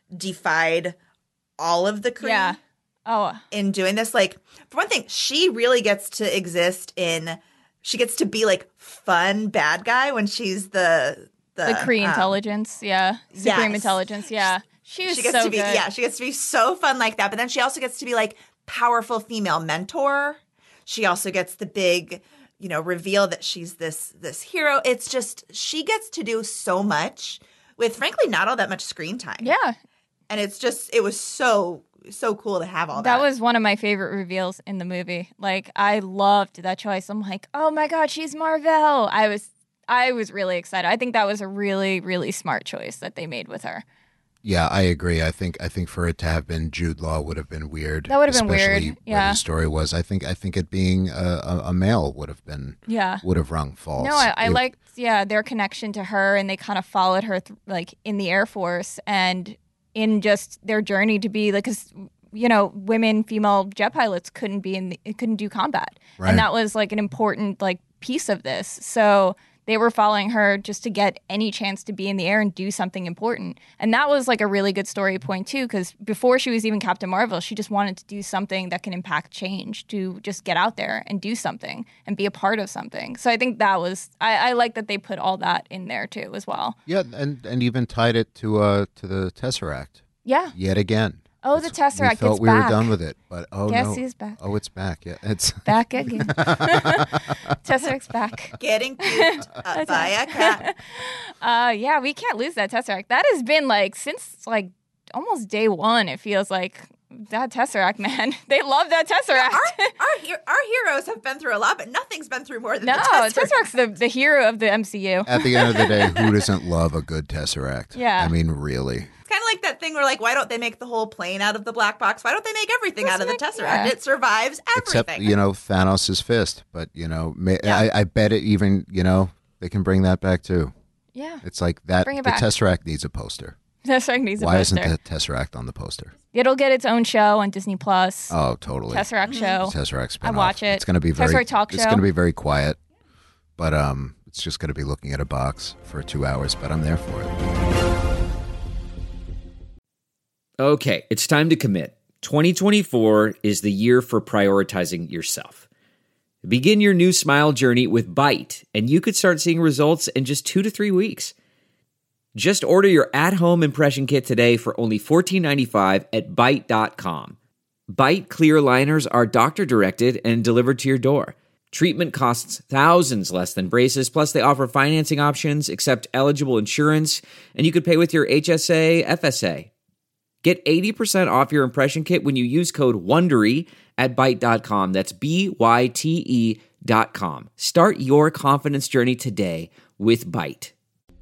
defied all of the Kree. Yeah. Oh. In doing this, like for one thing, she really gets to exist she gets to be like fun bad guy when she's the Kree intelligence, supreme intelligence, She gets so to be good. she gets to be so fun like that. But then she also gets to be like powerful female mentor. She also gets the big, reveal that she's this hero. It's just she gets to do so much with frankly not all that much screen time. Yeah, and it was so cool to have all that. That was one of my favorite reveals in the movie. Like, I loved that choice. I'm like, oh my God, she's Mar-Vell. I was really excited. I think that was a really, really smart choice that they made with her. Yeah, I agree. I think for it to have been Jude Law would have been weird. That would have been weird. Especially where the story was. I think it being a male would have rung false. No, I liked their connection to her, and they kind of followed her like in the Air Force and in just their journey to be like, because women, female jet pilots couldn't do combat, and that was like an important like piece of this. So they were following her just to get any chance to be in the air and do something important, and that was like a really good story point too. Because before she was even Captain Marvel, she just wanted to do something that can impact change, to just get out there and do something and be a part of something. So I think that was I like that they put all that in there too as well. Yeah, and even tied it to the Tesseract. Yeah. Yet again. Oh, the Tesseract, it's back. We thought we were done with it, but Guess he's back. Oh, it's back. Yeah, it's back again. Tesseract's back. Getting puked by a cat. We can't lose that Tesseract. That has been like since like almost day one. It feels like that Tesseract, man. They love that Tesseract. Our heroes have been through a lot, but nothing's been through more than the Tesseract. Tesseract's the hero of the MCU. At the end of the day, who doesn't love a good Tesseract? Yeah. I mean, really. It's kind of like that thing where, like, why don't they make the whole plane out of the black box? Why don't they make everything out of the Tesseract? Yeah. It survives everything. Except, Thanos' fist. But, I bet it even, they can bring that back too. Yeah. It's like that. Bring it the back. Tesseract needs a poster. Tesseract needs a Why poster. isn't the Tesseract on the poster? It'll get its own show on Disney Plus. Oh, totally. Tesseract show. Tesseract spinoff. I watch it. It's going to be very Tesseract talk It's show. going to be very quiet, but it's just going to be looking at a box for 2 hours. But I'm there for it. Okay, it's time to commit. 2024 is the year for prioritizing yourself. Begin your new smile journey with Byte, and you could start seeing results in just 2 to 3 weeks. Just order your at-home impression kit today for only $14.95 at Byte.com. Byte clear liners are doctor-directed and delivered to your door. Treatment costs thousands less than braces, plus they offer financing options, accept eligible insurance, and you could pay with your HSA, FSA. Get 80% off your impression kit when you use code WONDERY at Byte.com. That's BYTE.com. Start your confidence journey today with Byte.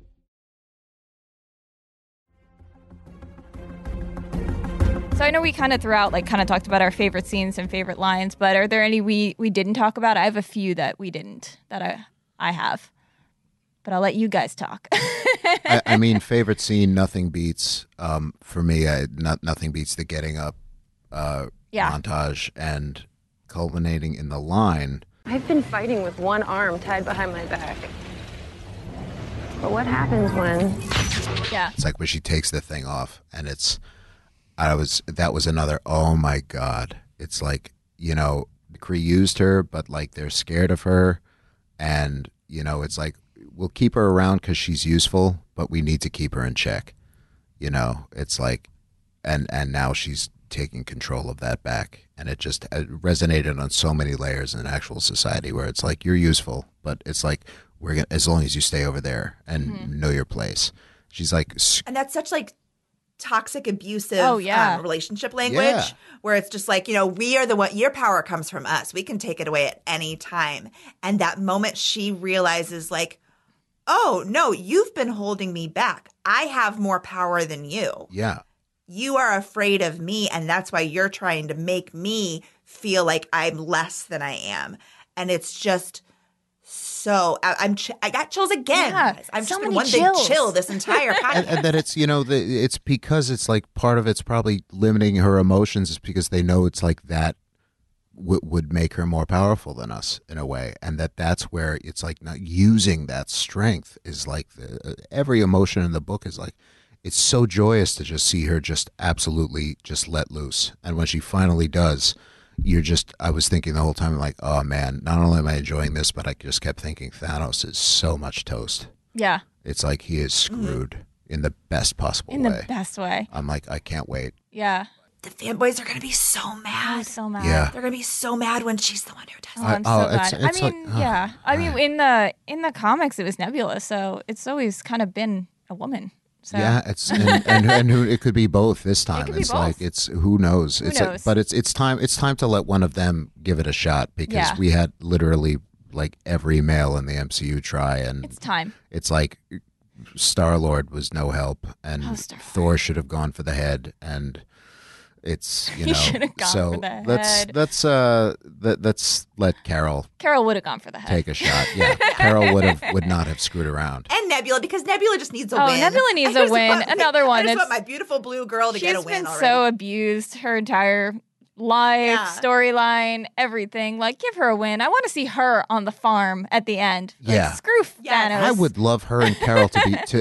So I know we kind of talked about our favorite scenes and favorite lines, but are there any we didn't talk about? I have a few that we didn't, that I have. But I'll let you guys talk. I mean, favorite scene, nothing beats, for me, nothing beats the getting up montage and culminating in the line. I've been fighting with one arm tied behind my back. But what happens when... Yeah. It's like when she takes the thing off and that was another, oh my God. It's like, the Kree used her, but like they're scared of her. And, it's like, we'll keep her around because she's useful, but we need to keep her in check. It's like, and now she's taking control of that back. And it just resonated on so many layers in actual society where it's like, you're useful, but it's like, as long as you stay over there and know your place. She's like, and that's such like toxic, abusive relationship language where it's just like, we are the one, your power comes from us. We can take it away at any time. And that moment she realizes like, oh, no, you've been holding me back. I have more power than you. Yeah. You are afraid of me, and that's why you're trying to make me feel like I'm less than I am. And it's just so I got chills again. Yeah, guys. I'm so just been many one chills. big chill this entire podcast. and that it's, it's because it's like part of it's probably limiting her emotions is because they know it's like that would make her more powerful than us in a way, and that's where it's like not using that strength is like every emotion in the book is like it's so joyous to just see her just absolutely just let loose, and when she finally does, I was thinking the whole time like, oh man, not only am I enjoying this, but I just kept thinking Thanos is so much toast. Yeah. It's like he is screwed in the best possible way. In the best way. I'm like, I can't wait. Yeah. The fanboys are going to be so mad. Oh, so mad. Yeah. They're going to be so mad when she's the one who does it. Oh, I'm so glad. I mean, in the comics, it was Nebula, so it's always kind of been a woman. So. Yeah, it's and who it could be both this time. It could be it's both. like it's who knows. Who it's knows? Like, but it's time to let one of them give it a shot because we had literally like every male in the MCU try, and it's time. It's like Star-Lord was no help, and Thor should have gone for the head, and it's He should have gone so for the head. let's let Carol would have gone for the head. take a shot. Yeah, Carol would not have screwed around. And Nebula, because Nebula just needs a win. Oh, Nebula needs a win. Another one. I just want my beautiful blue girl to get a win She's been already. so abused her entire life, storyline, everything. Like, give her a win. I want to see her on the farm at the end. Like, Yeah. screw Thanos. I would love her and Carol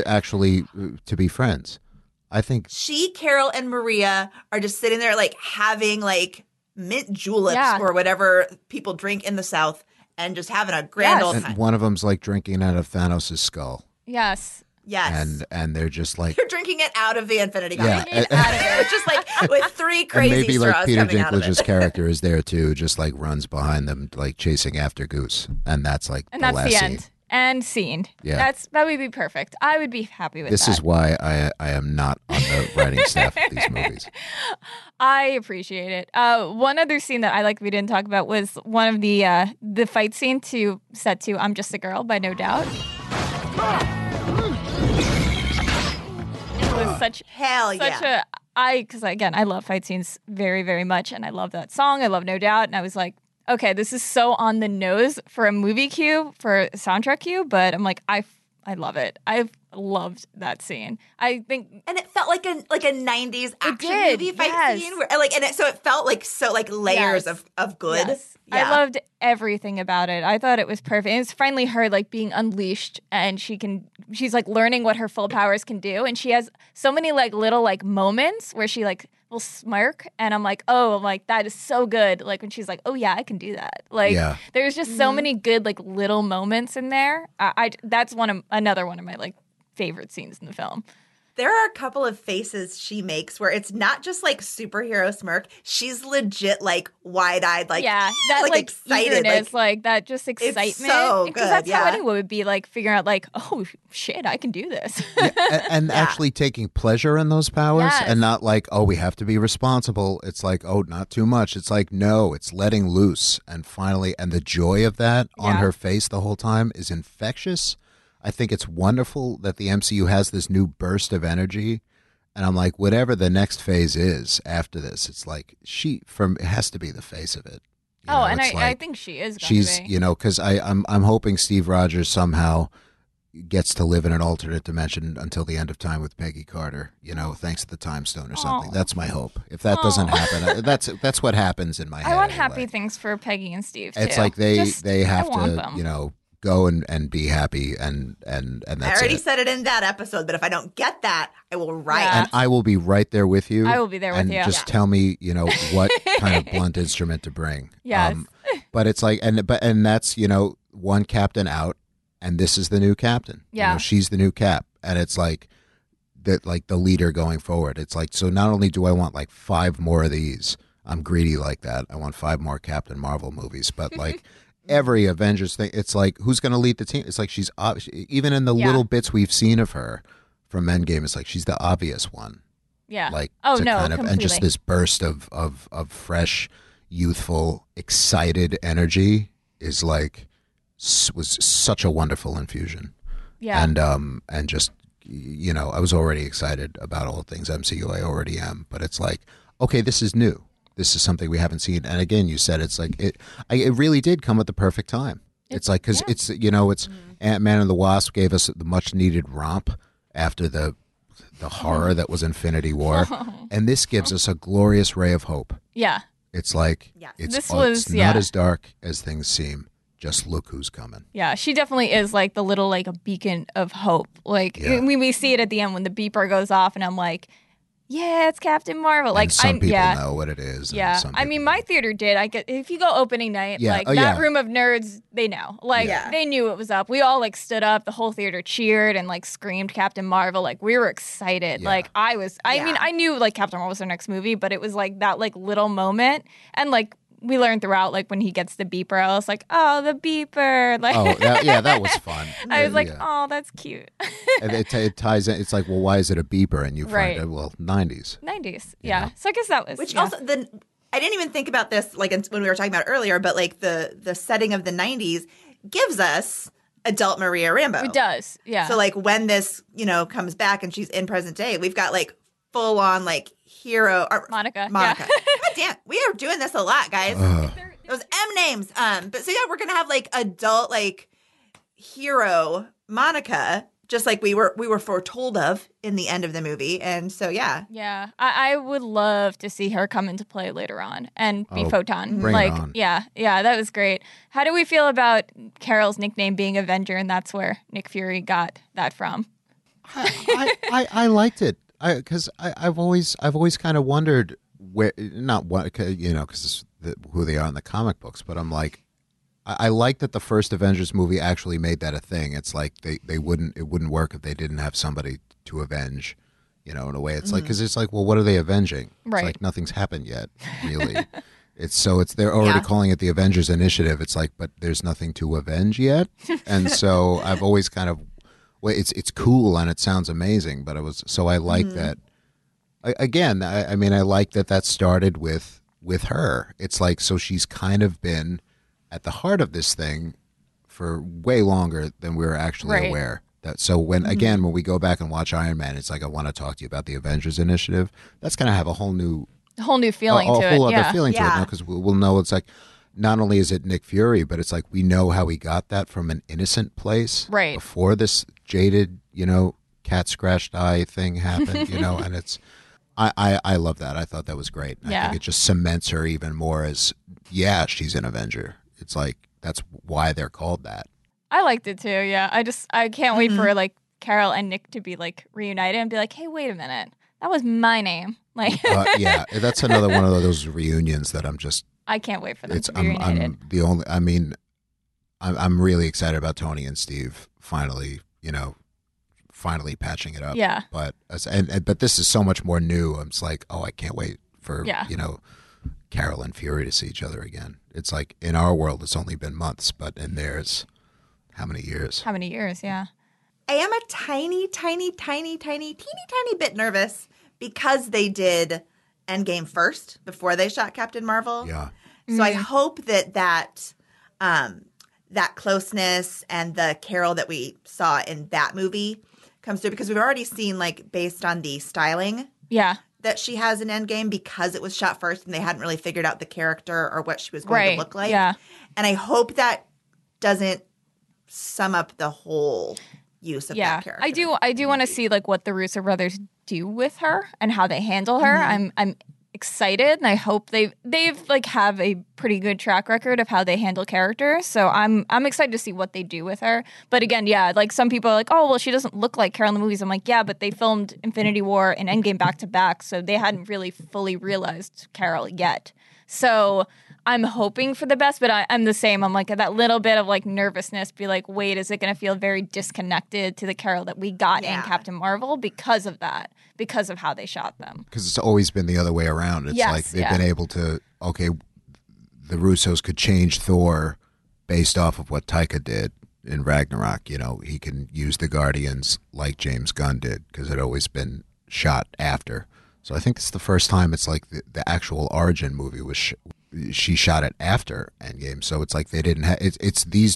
to be friends. I think She, Carol, and Maria are just sitting there like having like mint juleps or whatever people drink in the South and just having a grand old time. and one of them's like drinking out of Thanos' skull. Yes. Yes. And they're just like You're drinking it out of the Infinity Yeah. Gauntlet. Out of it. It's just like with three crazy and maybe straws like Peter coming out of Dinklage's it. character is there too, just like runs behind them, like chasing after Goose, and that's like And the that's last the scene. end. And scene. Yeah. That would be perfect. I would be happy with This that. is why I am not on the writing staff of these movies. I appreciate it. One other scene that I like we didn't talk about was one of the fight scene set to "I'm Just a Girl" by No Doubt. It was because again, I love fight scenes very, very much, and I love that song. I love No Doubt, and I was like, okay, this is so on the nose for a movie cue, for a soundtrack cue, but I'm like, I love it. I've loved that scene. I think, and it felt like a 90s action movie fight scene, where, so it felt like layers of good. Yes. Yeah. I loved everything about it. I thought it was perfect. And it's finally her like being unleashed, and she's like learning what her full powers can do, and she has so many like little like moments where she like will smirk, and I'm like, that is so good. Like when she's like, oh yeah, I can do that. Like there's just so many good like little moments in there. That's another one of my like favorite scenes in the film. There are a couple of faces she makes where it's not just like superhero smirk. She's legit like wide-eyed, like that like excited, eagerness, like that just excitement. It's so good. Because that's how anyone would be like figuring out like, oh shit, I can do this. and actually taking pleasure in those powers, and not like, oh, we have to be responsible. It's like, oh, not too much. It's like, no, it's letting loose, and finally, and the joy of that on her face the whole time is infectious. I think it's wonderful that the MCU has this new burst of energy, and I'm like, whatever the next phase is after this, it's like it has to be the face of it. I think she is. She's, because I'm hoping Steve Rogers somehow gets to live in an alternate dimension until the end of time with Peggy Carter. Thanks to the Time Stone or something. That's my hope. If that doesn't happen, that's what happens in my head. I want anyway. happy things for Peggy and Steve. It's too. like they have to, go and be happy and that's I already said it in that episode, but if I don't get that, I will write. And I will be right there with you. I will be there with you. And just tell me, what kind of blunt instrument to bring. Yes. But it's like, and that's, one captain out, and this is the new captain. Yeah. She's the new cap. And it's like the leader going forward. It's like, so not only do I want like 5 more of these, I'm greedy like that. I want 5 more Captain Marvel movies, but like every Avengers thing, it's like, who's going to lead the team? It's like she's even in the little bits we've seen of her from Endgame, it's like she's the obvious one. Yeah. Like completely. And just this burst of fresh, youthful, excited energy is like was such a wonderful infusion. Yeah. And just I was already excited about all things MCU. I already am, but it's like, okay, this is new. This is something we haven't seen. And again, you said it's like it really did come at the perfect time. It's like, because it's Ant-Man and the Wasp gave us the much needed romp after the horror that was Infinity War, and this gives us a glorious ray of hope. Yeah, it's like it's not as dark as things seem. Just look who's coming. Yeah, she definitely is like the little like a beacon of hope. Like we see it at the end when the beeper goes off, and I'm like, yeah, it's Captain Marvel. Like, and some people know what it is. Yeah, I mean, my theater did. If you go opening night, that room of nerds, they know. Like, they knew it was up. We all like stood up. The whole theater cheered and like screamed Captain Marvel. Like, we were excited. Yeah. Like, I mean, I knew like Captain Marvel was their next movie, but it was like that like little moment, and like we learned throughout, like when he gets the beeper, I was like, oh, the beeper. Like, that was fun. I was like, oh, that's cute. And it ties in. It's like, well, why is it a beeper? And you find out, well, 90s. 90s, yeah. So I guess that was. Which also, I didn't even think about this like when we were talking about it earlier, but like the setting of the 90s gives us adult Maria Rambeau. It does, yeah. So like when this, comes back and she's in present day, we've got like full on like hero. Monica. God damn, we are doing this a lot, guys. Those M names. But so yeah, we're gonna have like adult like hero Monica, just like we were foretold of in the end of the movie. And so yeah. Yeah. I would love to see her come into play later on and be Photon. Bring it on. Yeah, that was great. How do we feel about Carol's nickname being Avenger, and that's where Nick Fury got that from? I liked it. Because I've always kind of wondered where, not what, because who they are in the comic books, but I'm like, I like that the first Avengers movie actually made that a thing. It's like it wouldn't work if they didn't have somebody to avenge, in a way. It's like, because it's like, well, what are they avenging? Right. It's like nothing's happened yet, really. They're already calling it the Avengers Initiative. It's like, but there's nothing to avenge yet. And so I've always kind of, well, it's cool and it sounds amazing, but I like that. Again, I mean, I like that started with her. It's like, so she's kind of been at the heart of this thing for way longer than we were actually aware So when we go back and watch Iron Man, it's like, I want to talk to you about the Avengers Initiative. That's going to have a whole new feeling to it. A whole other feeling to it Yeah. now, because we'll know it's like, not only is it Nick Fury, but it's like we know how he got that from an innocent place, Right. before this jaded, cat scratched eye thing happened, and it's. I love that. I thought that was great. I think it just cements her even more as, she's an Avenger. It's like, that's why they're called that. I liked it too. Yeah, I can't wait for like Carol and Nick to be like reunited and be like, hey, wait a minute, that was my name. Like, yeah, that's another one of those reunions that I'm just. I can't wait for them to be reunited. I'm the only. I mean, I'm really excited about Tony and Steve finally patching it up. Yeah. But but this is so much more new. I'm just like, I can't wait for Carol and Fury to see each other again. It's like, in our world, it's only been months, but in theirs, how many years? How many years? Yeah. I am a teeny tiny bit nervous because they did Endgame first before they shot Captain Marvel. Yeah. So I hope that closeness and the Carol that we saw in that movie comes through, because we've already seen, like, based on the styling that she has in Endgame, because it was shot first and they hadn't really figured out the character or what she was going to look like. Yeah. And I hope that doesn't sum up the whole use of that character. I do want to see like what the Russo brothers do with her and how they handle her. I'm excited, and I hope they've like have a pretty good track record of how they handle characters. So I'm excited to see what they do with her. But again, like some people are like, oh well, she doesn't look like Carol in the movies. I'm like, yeah, but they filmed Infinity War and Endgame back to back, so they hadn't really fully realized Carol yet. So I'm hoping for the best, but I'm the same. I'm like, that little bit of like nervousness, be like, wait, is it going to feel very disconnected to the Carol that we got in Captain Marvel because of that, because of how they shot them? Because it's always been the other way around. It's like they've been able to, the Russos could change Thor based off of what Taika did in Ragnarok. He can use the Guardians like James Gunn did, because it had always been shot after. So I think it's the first time it's like the actual origin movie was she shot it after Endgame. So it's like they didn't have it's these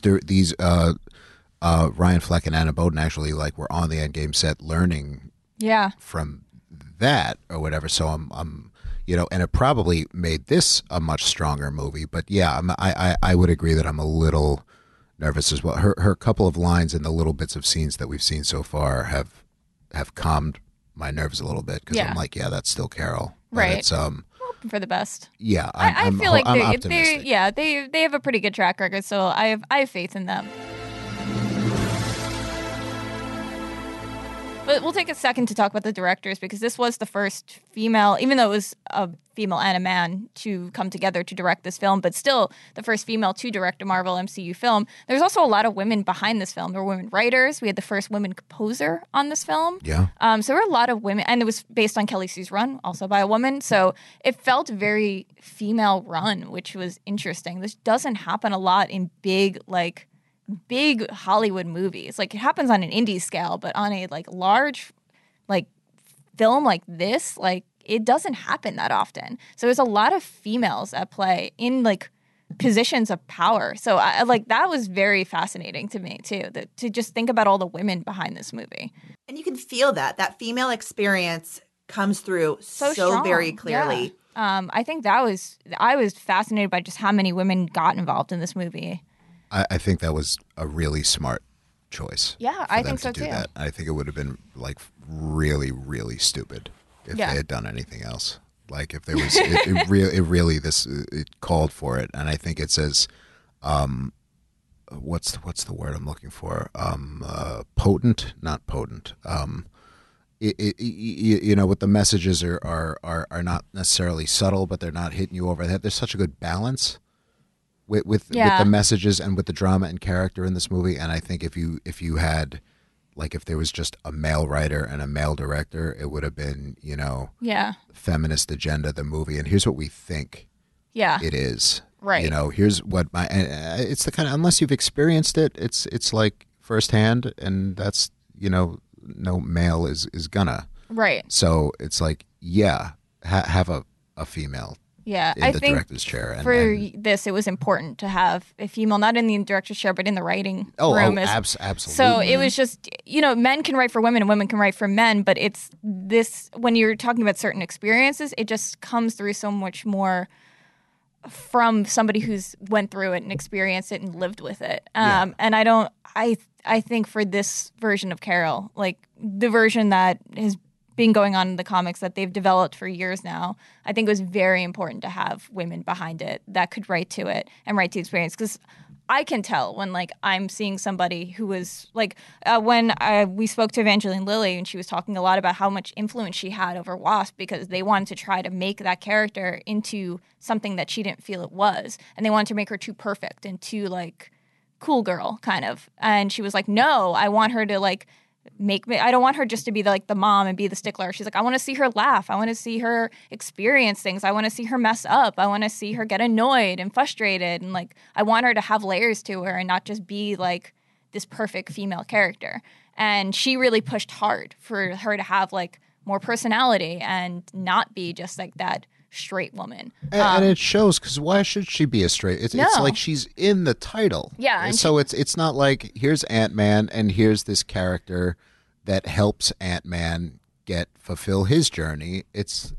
Ryan Fleck and Anna Boden actually like were on the Endgame set learning from that or whatever. So I'm and it probably made this a much stronger movie. But I would agree that I'm a little nervous as well. Her couple of lines in the little bits of scenes that we've seen so far have calmed my nerves a little bit, because I'm like, that's still Carol. Right. It's for the best. Yeah, I feel like I'm they have a pretty good track record, so I have faith in them. But we'll take a second to talk about the directors, because this was the first female, even though it was a female and a man, to come together to direct this film, but still the first female to direct a Marvel MCU film. There's also a lot of women behind this film. There were women writers. We had the first women composer on this film. Yeah. So there were a lot of women, and it was based on Kelly Sue's Run, also by a woman. So it felt very female run, which was interesting. This doesn't happen a lot in big Hollywood movies. Like, it happens on an indie scale, but on a like large like film like this, like, it doesn't happen that often. So there's a lot of females at play in like positions of power. So I like, that was very fascinating to me too, to just think about all the women behind this movie. And you can feel that female experience comes through so strong. Very clearly. Yeah. I think I was fascinated by just how many women got involved in this movie. I think that was a really smart choice. Yeah, I think so too. That. I think it would have been like really, really stupid if they had done anything else. Like if there was, it called for it, and I think it says, what's the word I'm looking for? Potent, not potent. What the messages are not necessarily subtle, but they're not hitting you over the head. There's such a good balance with the messages and with the drama and character in this movie. And I think if you had, like, if there was just a male writer and a male director, it would have been, feminist agenda, the movie. And here's what we think it is. Right. Here's what it's the kind of, unless you've experienced it, it's like firsthand, and that's, no male is gonna. Right. So it's like, have a female Yeah, in I the think director's chair. And, for this, it was important to have a female, not in the director's chair, but in the writing room. Absolutely. So it was just, men can write for women and women can write for men, but it's this, when you're talking about certain experiences, it just comes through so much more from somebody who's went through it and experienced it and lived with it. And I think for this version of Carol, like the version that has been going on in the comics that they've developed for years now, I think it was very important to have women behind it that could write to it and write to experience. Because I can tell when like I'm seeing somebody who was like when we spoke to Evangeline Lilly and she was talking a lot about how much influence she had over Wasp because they wanted to try to make that character into something that she didn't feel it was, and they wanted to make her too perfect and too like cool girl kind of. And she was like, no, I want her to like I don't want her just to be the mom and be the stickler. She's like, I want to see her laugh. I want to see her experience things. I want to see her mess up. I want to see her get annoyed and frustrated. And like, I want her to have layers to her and not just be like this perfect female character. And she really pushed hard for her to have like more personality and not be just like that straight woman. And it shows, because why should she be a straight? It's like she's in the title. Yeah. And so it's not like here's Ant-Man and here's this character that helps Ant-Man fulfill his journey. It's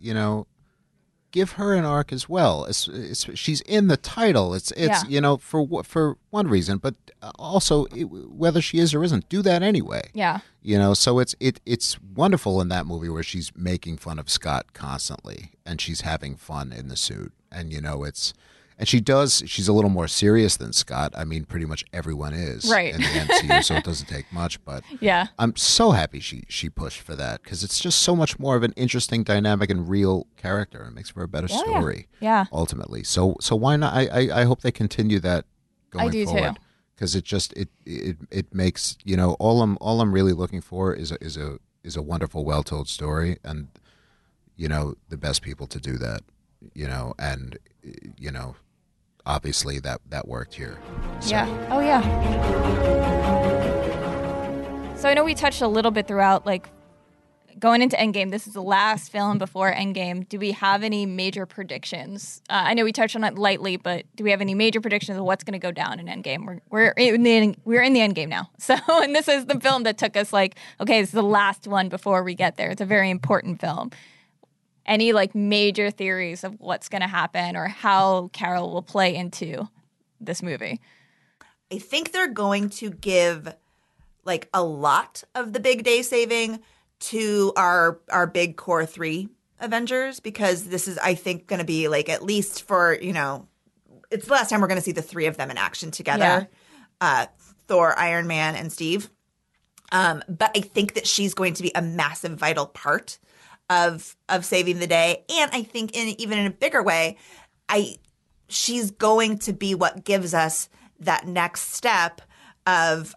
give her an arc as well. She's in the title. It's for one reason, but also whether she is or isn't, do that anyway. Yeah. So it's wonderful in that movie where she's making fun of Scott constantly and she's having fun in the suit, and she's a little more serious than Scott. I mean, pretty much everyone is right in the MCU, so it doesn't take much. But yeah, I'm so happy she pushed for that, because it's just so much more of an interesting, dynamic, and real character. It makes for a better story. Yeah. Ultimately, so why not? I hope they continue that going forward. Too. Because it makes all I'm really looking for is a wonderful, well told story, and the best people to do that, and obviously that worked here. So. Yeah. Oh yeah. So I know we touched a little bit throughout, like going into Endgame. This is the last film before Endgame. Do we have any major predictions? I know we touched on it lightly, but do we have any major predictions of what's going to go down in Endgame? We're in the Endgame now. So, and this is the film that took us this is the last one before we get there. It's a very important film. Any like major theories of what's going to happen or how Carol will play into this movie? I think they're going to give like a lot of the big day saving to our big core 3 Avengers, because this is, I think, going to be like, at least for, it's the last time we're going to see the 3 of them in action together. Yeah. Thor, Iron Man, and Steve. But I think that she's going to be a massive, vital part of saving the day. And I think even in a bigger way, she's going to be what gives us that next step of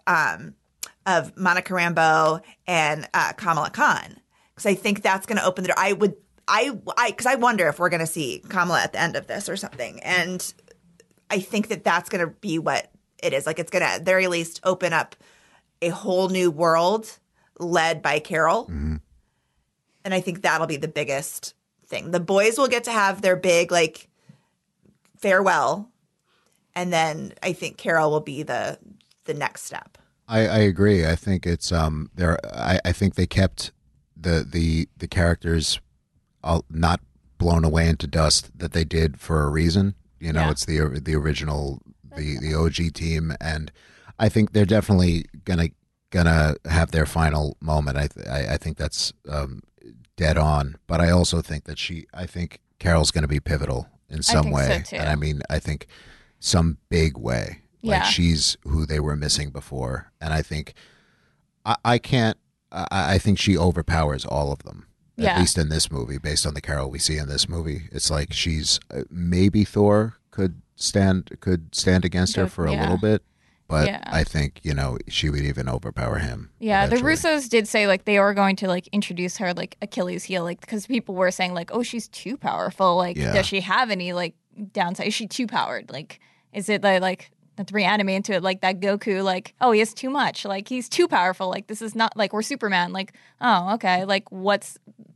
Monica Rambeau and Kamala Khan, because I think that's going to open the door. Because I wonder if we're going to see Kamala at the end of this or something, and I think that that's going to be what it is. Like, it's going to at the very least open up a whole new world led by Carol, and I think that'll be the biggest thing. The boys will get to have their big like farewell, and then I think Carol will be the next step. I agree. I think it's I think they kept the characters not blown away into dust, that they did for a reason. It's the original, the OG team, and I think they're definitely gonna have their final moment. I think that's dead on. But I also think that I think Carol's gonna be pivotal in some way, so too. and I mean, I think some big way. Like, she's who they were missing before. And I think I think she overpowers all of them, at least in this movie, based on the Carol we see in this movie. It's like she's maybe Thor could stand against her for a little bit. But I think, she would even overpower him. Yeah, eventually. The Russos did say, like, they are going to, like, introduce her, like, Achilles heel, like, because people were saying, like, oh, she's too powerful. Like, does she have any, like, downside? Is she too powered? Like, is it, like to reanimate into it, like that Goku, like, oh, he has too much. Like, he's too powerful. Like, this is not, like, we're Superman. Like, oh, okay. Like,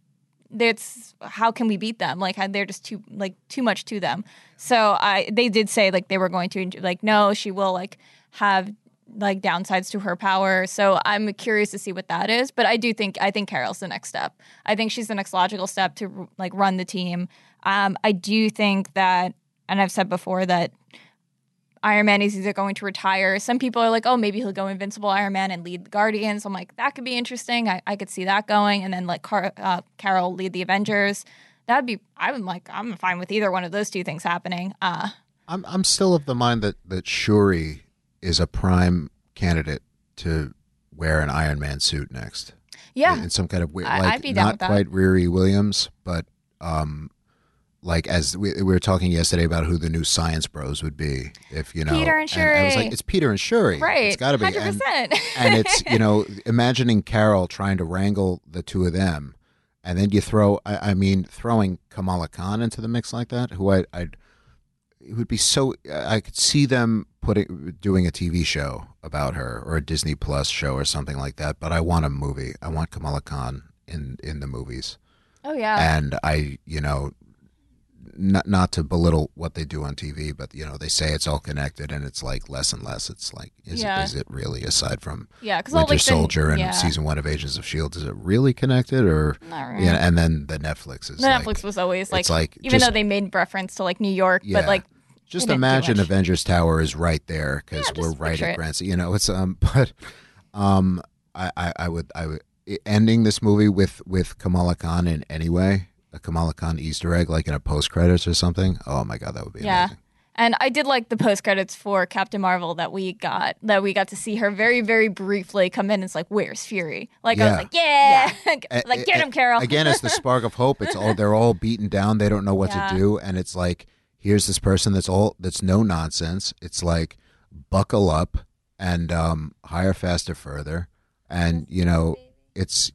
it's how can we beat them? Like they're just too much to them. So they did say like they were going to like no, she will like have like downsides to her power. So I'm curious to see what that is. But I think Carol's the next step. I think she's the next logical step to like run the team. I do think that, and I've said before that Iron Man is either going to retire. Some people are like, oh, maybe he'll go Invincible Iron Man and lead the Guardians. I'm like, that could be interesting. I could see that going. And then like Carol lead the Avengers. I'm fine with either one of those two things happening. I'm still of the mind that Shuri is a prime candidate to wear an Iron Man suit next. Yeah. In some kind of weird, I'd be down not with that. quite Riri Williams, but like as we were talking yesterday about who the new Science Bros would be, if you know Peter and Shuri. I was like, it's Peter and Shuri, Right? It's got to be 100%. and it's imagining Carol trying to wrangle the two of them, and then you throw, throwing Kamala Khan into the mix like that, who it would be so. I could see them doing a TV show about her or a Disney Plus show or something like that. But I want a movie. I want Kamala Khan in the movies. Oh yeah. And not to belittle what they do on TV, but they say it's all connected, and it's like less and less. It's like, is it really, aside from Winter Soldier and season 1 of Agents of S.H.I.E.L.D., is it really connected, or not really? And then the Netflix is Netflix was always like, even though they made reference to like New York, but like just imagine Avengers Tower is right there because we're right at Grant. It's I would ending this movie with Kamala Khan in any way. A Kamala Khan Easter egg, like in a post credits or something. Oh my God, that would be amazing. And I did like the post credits for Captain Marvel that we got to see her very, very briefly come in. And it's like, where's Fury? Like I was like, like get him, Carol. Again, it's the spark of hope. It's they're all beaten down. They don't know what to do, and it's like, here's this person that's no nonsense. It's like, buckle up and hire faster, further, and it's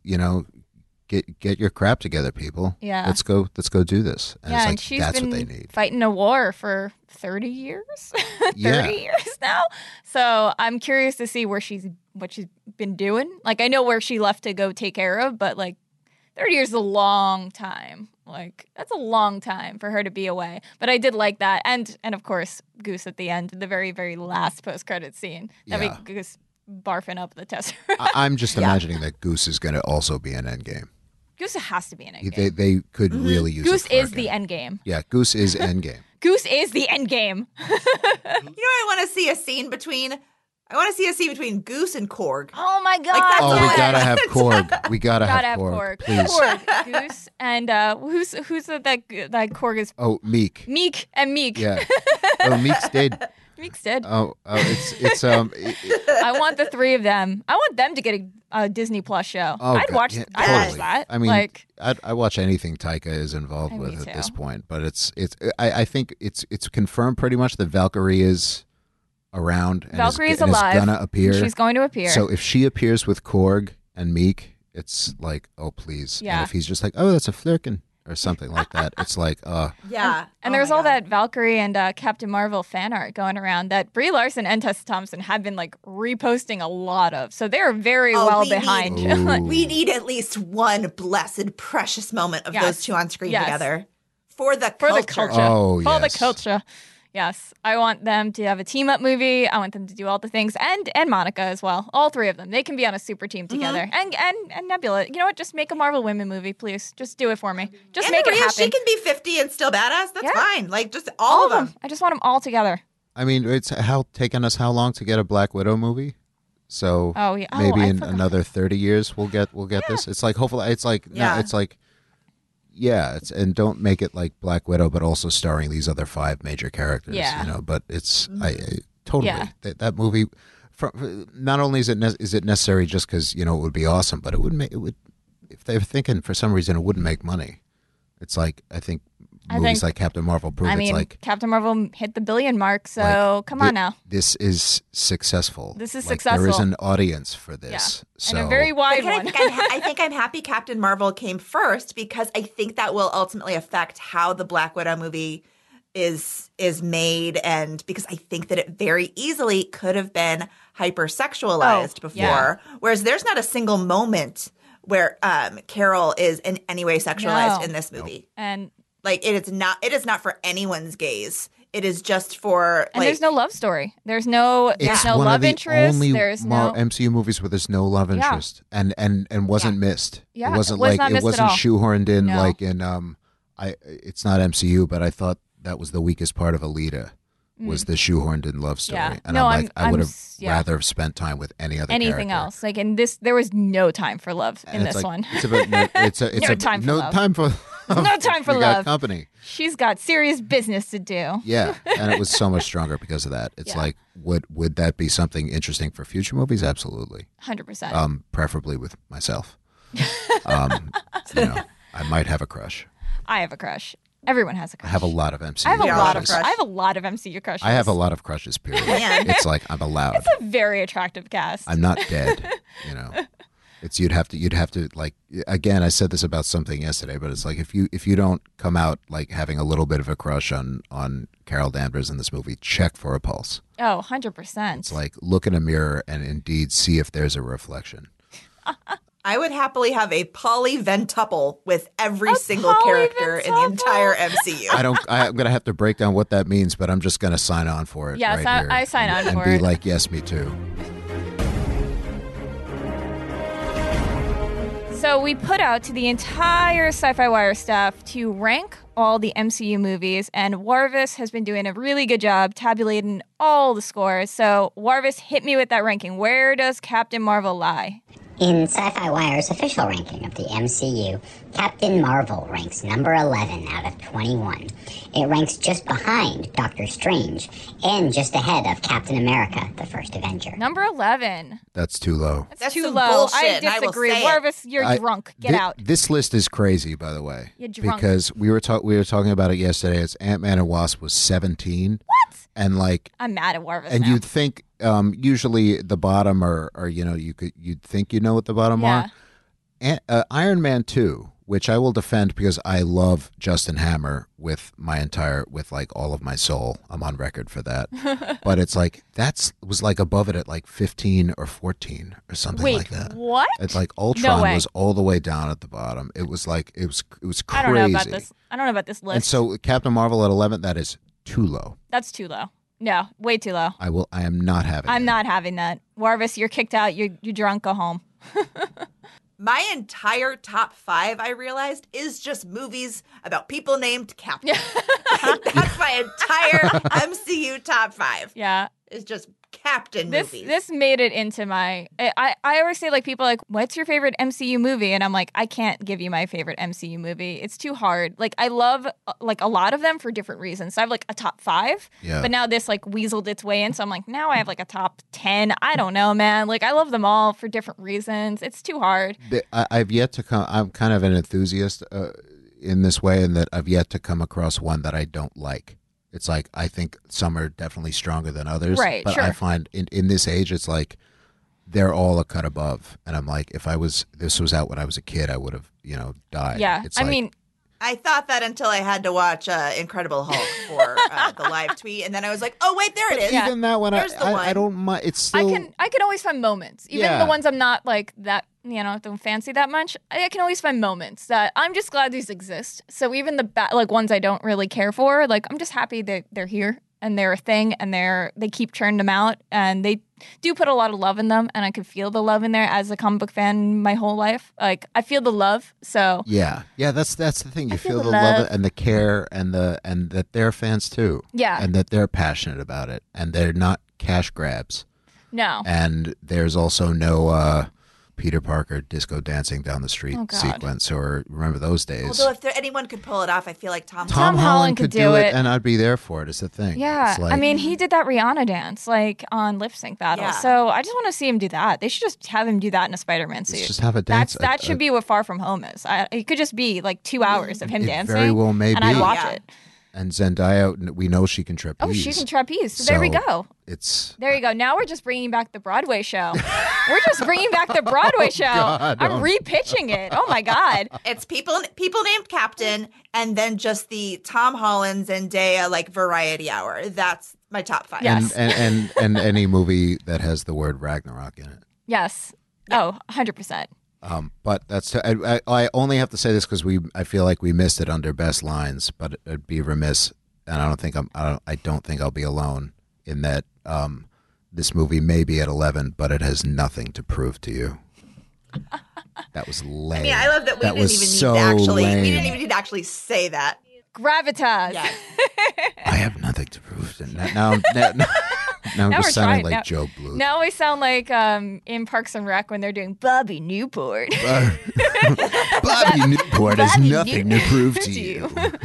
Get your crap together, people. Yeah. Let's go do this. And it's like, and she's that's been what they need. Fighting a war for 30 years? 30 years now? So I'm curious to see what she's been doing. Like, I know where she left to go take care of, but like 30 years is a long time. Like, that's a long time for her to be away. But I did like that. And of course, Goose at the end, the very, very last post-credit scene. That Goose barfing up the Tesseract. I'm just imagining that Goose is going to also be in Endgame. Goose has to be an endgame. They could really use Goose is the endgame. Yeah, Goose is endgame. Goose is the endgame. I want to see a scene between Goose and Korg. Oh my God! Like, we gotta have Korg. We gotta have Korg. Please. Korg, Goose, and who's that Korg is? Oh, Meek. Meek. Yeah. Oh, Meek's dead. Meek's dead. It's I want the three of them. I want them to get a Disney Plus show. Oh, I'd watch that. I mean, I watch anything Taika is involved with at this point. But I think it's confirmed pretty much that Valkyrie is around. And Valkyrie's alive. Is gonna appear. She's going to appear. So if she appears with Korg and Meek, it's like, oh please. Yeah. And if he's just like, oh, that's a flirkin or something like that, it's like, yeah. And there's all that Valkyrie and Captain Marvel fan art going around that Brie Larson and Tessa Thompson have been like reposting a lot of. So they're very well behind. We need at least one blessed, precious moment of those two on screen together for the culture. Oh, for the culture. Yes, I want them to have a team-up movie. I want them to do all the things, and Monica as well. All three of them. They can be on a super team together. And Nebula. You know what? Just make a Marvel women movie, please. Just do it for me. Just make it happen. She can be 50 and still badass. That's fine. Like, just all of them. I just want them all together. I mean, it's taken us how long to get a Black Widow movie? So maybe in another 30 years we'll get this. It's like, hopefully, it's like and don't make it like Black Widow, but also starring these other 5 major characters. But it's I totally that movie. Not only is it necessary just because it would be awesome, but it would if they were thinking for some reason it wouldn't make money. It's like I think movies like Captain Marvel prove it's like Captain Marvel hit the $1 billion mark. So come on now, this is successful. This is successful. There is an audience for this. And a very wide one. I think I'm happy Captain Marvel came first because I think that will ultimately affect how the Black Widow movie is made, and because I think that it very easily could have been hypersexualized before, whereas there's not a single moment where Carol is in any way sexualized in this movie. And like it is not for anyone's gaze. It is just for and there's no love story. There's no love interest. There's no MCU movies where there's no love interest and wasn't missed. Yeah, it wasn't it wasn't shoehorned in No. like in it's not MCU, but I thought that was the weakest part of Alita. Was the shoehorned in love story. Yeah. And No, I'm like, I would have yeah. rather have spent time with anything character. Else. Like in this, there was no time for love in this one. It's about no time for love. No time for we love. Got company. She's got serious business to do. Yeah, and it was so much stronger because of that. It's like, would that be something interesting for future movies? Absolutely. 100%. Preferably with myself. I might have a crush. I have a crush. Everyone has a crush. I have a lot of MCU. I have a lot of crush. I have a lot of MCU crushes. I have a lot of crushes. Period. It's like I'm allowed. It's a very attractive cast. I'm not dead. It's you'd have to like again. I said this about something yesterday, but it's like if you don't come out like having a little bit of a crush on Carol Danvers in this movie, check for a pulse. Oh, 100%. It's like look in a mirror and indeed see if there's a reflection. I would happily have a polyventuple with every single character in the entire MCU. I'm going to have to break down what that means, but I'm just going to sign on for it. Yes, right here I sign on for and it. be like, yes, me too. So we put out to the entire Sci-Fi Wire staff to rank all the MCU movies, and Warvis has been doing a really good job tabulating all the scores. So Warvis, hit me with that ranking. Where does Captain Marvel lie? In Sci-Fi Wire's official ranking of the MCU, Captain Marvel ranks number 11 out of 21. It ranks just behind Doctor Strange and just ahead of Captain America, the First Avenger. Number 11. That's too low. That's too some low. bullshit, I disagree. and I will say Warvis, you're drunk. Get out. This list is crazy, by the way. You're drunk. Because we were talking about it yesterday. It's Ant-Man and Wasp was 17. What? And like I'm mad at Warvis and now. you'd think usually the bottom are you'd think what the bottom are. And, Iron Man 2, which I will defend because I love Justin Hammer with like all of my soul. I'm on record for that. But it's like was like above it at like 15 or 14 or something like that. What? It's like Ultron was all the way down at the bottom. It was like it was crazy. I don't know about this list. And so Captain Marvel at 11, that is too low. That's too low. No, way too low. I am not having I'm not having that. Warvis, you're kicked out. You're drunk. Go home. My entire top 5, I realized, is just movies about people named Captain. That's my entire MCU top 5. Yeah. It's just Captain movies. This made it into my... I always say, like, people are like, what's your favorite MCU movie? And I'm like, I can't give you my favorite MCU movie. It's too hard. Like, I love, like, a lot of them for different reasons. So I have, like, a top 5. Yeah. But now this, like, weaseled its way in. So I'm like, now I have, like, a top 10. I don't know, man. Like, I love them all for different reasons. It's too hard. I've yet to come... I'm kind of an enthusiast in this way in that I've yet to come across one that I don't like. It's like I think some are definitely stronger than others. Right, but sure. I find in this age, it's like they're all a cut above. And I'm like, if this was out when I was a kid, I would have, died. Yeah. It's I like, mean... I thought that until I had to watch Incredible Hulk for the live tweet, and then I was like, "Oh wait, there it is." Even that one, There's the one. I don't mind. It's still. I can always find moments, even the ones I'm not like that. Don't fancy that much. I can always find moments that I'm just glad these exist. So even the ones I don't really care for, like I'm just happy that they're here and they're a thing and they keep churning them out and they do put a lot of love in them, and I can feel the love in there as a comic book fan my whole life. Like I feel the love. So yeah, that's the thing. You feel the love love and the care and that they're fans too. Yeah, and that they're passionate about it and they're not cash grabs. No, and there's also no Peter Parker disco dancing down the street sequence, or remember those days. Although if anyone could pull it off, I feel like Tom Holland could do it, and I'd be there for it. Is the thing. Yeah, like, I mean, he did that Rihanna dance like on Lip Sync Battle, so I just want to see him do that. They should just have him do that in a Spider-Man suit. Just have a dance. That should be what Far From Home is. It could just be like 2 hours of him dancing. Very well may and be. I'd watch it. And Zendaya, we know she can trapeze. Oh, she can trapeze. So there we go. There you go. Now we're just bringing back the Broadway show. We're just bringing back the Broadway show. God, I'm repitching it. Oh my God. It's people named Captain, and then just the Tom Holland Zendaya like variety hour. That's my top 5. Yes. And any movie that has the word Ragnarok in it. Yes. Oh, 100%. But that's I only have to say this because I feel like we missed it under best lines, but it'd be remiss, and I don't think I'll be alone in that. This movie may be at 11, but it has nothing to prove to you. That was lame. I mean, I love that we didn't even need to actually say that. Gravitas. Yes. I have nothing to prove to now we're sounding like Joe Bluth. Now we sound like in Parks and Rec when they're doing Bobby Newport. Bobby Newport has nothing to prove to you.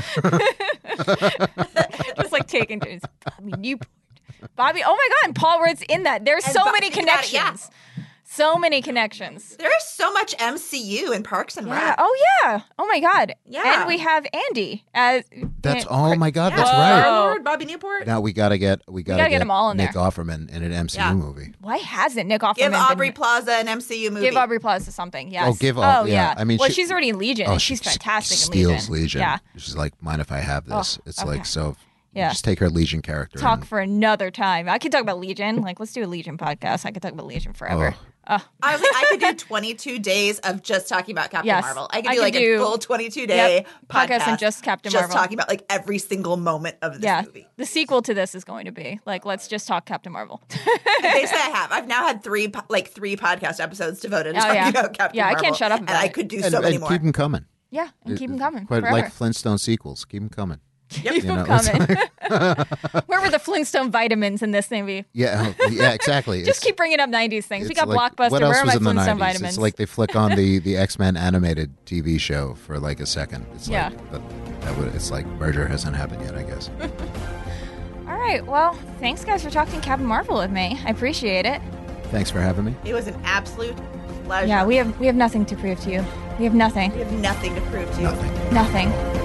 Just like taking turns. Bobby Newport. Bobby. Oh my God. And Paul Rudd's in that. There's so many connections. So many connections. There is so much MCU in Parks and Rec. Oh, yeah. Oh, my God. Yeah. And we have Andy as... Oh, my God. Yeah. That's right. Star-Lord, Bobby Newport. Now we gotta get them all in Nick there. Offerman in an MCU movie. Why hasn't Nick Offerman Give Aubrey Plaza an MCU movie. Give Aubrey Plaza something, yes. Yeah. I mean, she's already in Legion. She's fantastic in Legion. Steals Legion. Yeah. She's like, mind if I have this? It's okay. like, so... Yeah. Just take her Legion character. Talk for another time. I could talk about Legion. Like, let's do a Legion podcast. I could talk about Legion forever. Honestly, I could do 22 days of just talking about Captain Marvel. I could do a full 22-day podcast on just Captain Marvel. Just talking about like every single moment of this movie. The sequel to this is going to be like, let's just talk Captain Marvel. Basically, I've now had three podcast episodes devoted to talking about Captain Marvel. I can't shut up about it. I could do so many more. Keep them coming. Yeah, and keep them coming Quite forever. like Flintstone sequels. Keep them coming. Yep. Keep them coming. Where were the Flintstone vitamins in this movie? Yeah, exactly. Just keep bringing up 90s things. We got like, Blockbuster. What else Where are was my in the Flintstone 90s? vitamins? It's like they flick on the X-Men animated TV show for like a second. It's like, it's like merger hasn't happened yet, I guess. All right. Well, thanks guys for talking Captain Marvel with me. I appreciate it. Thanks for having me. It was an absolute pleasure. Yeah, we have nothing to prove to you. We have nothing. We have nothing to prove to you. Nothing. Nothing.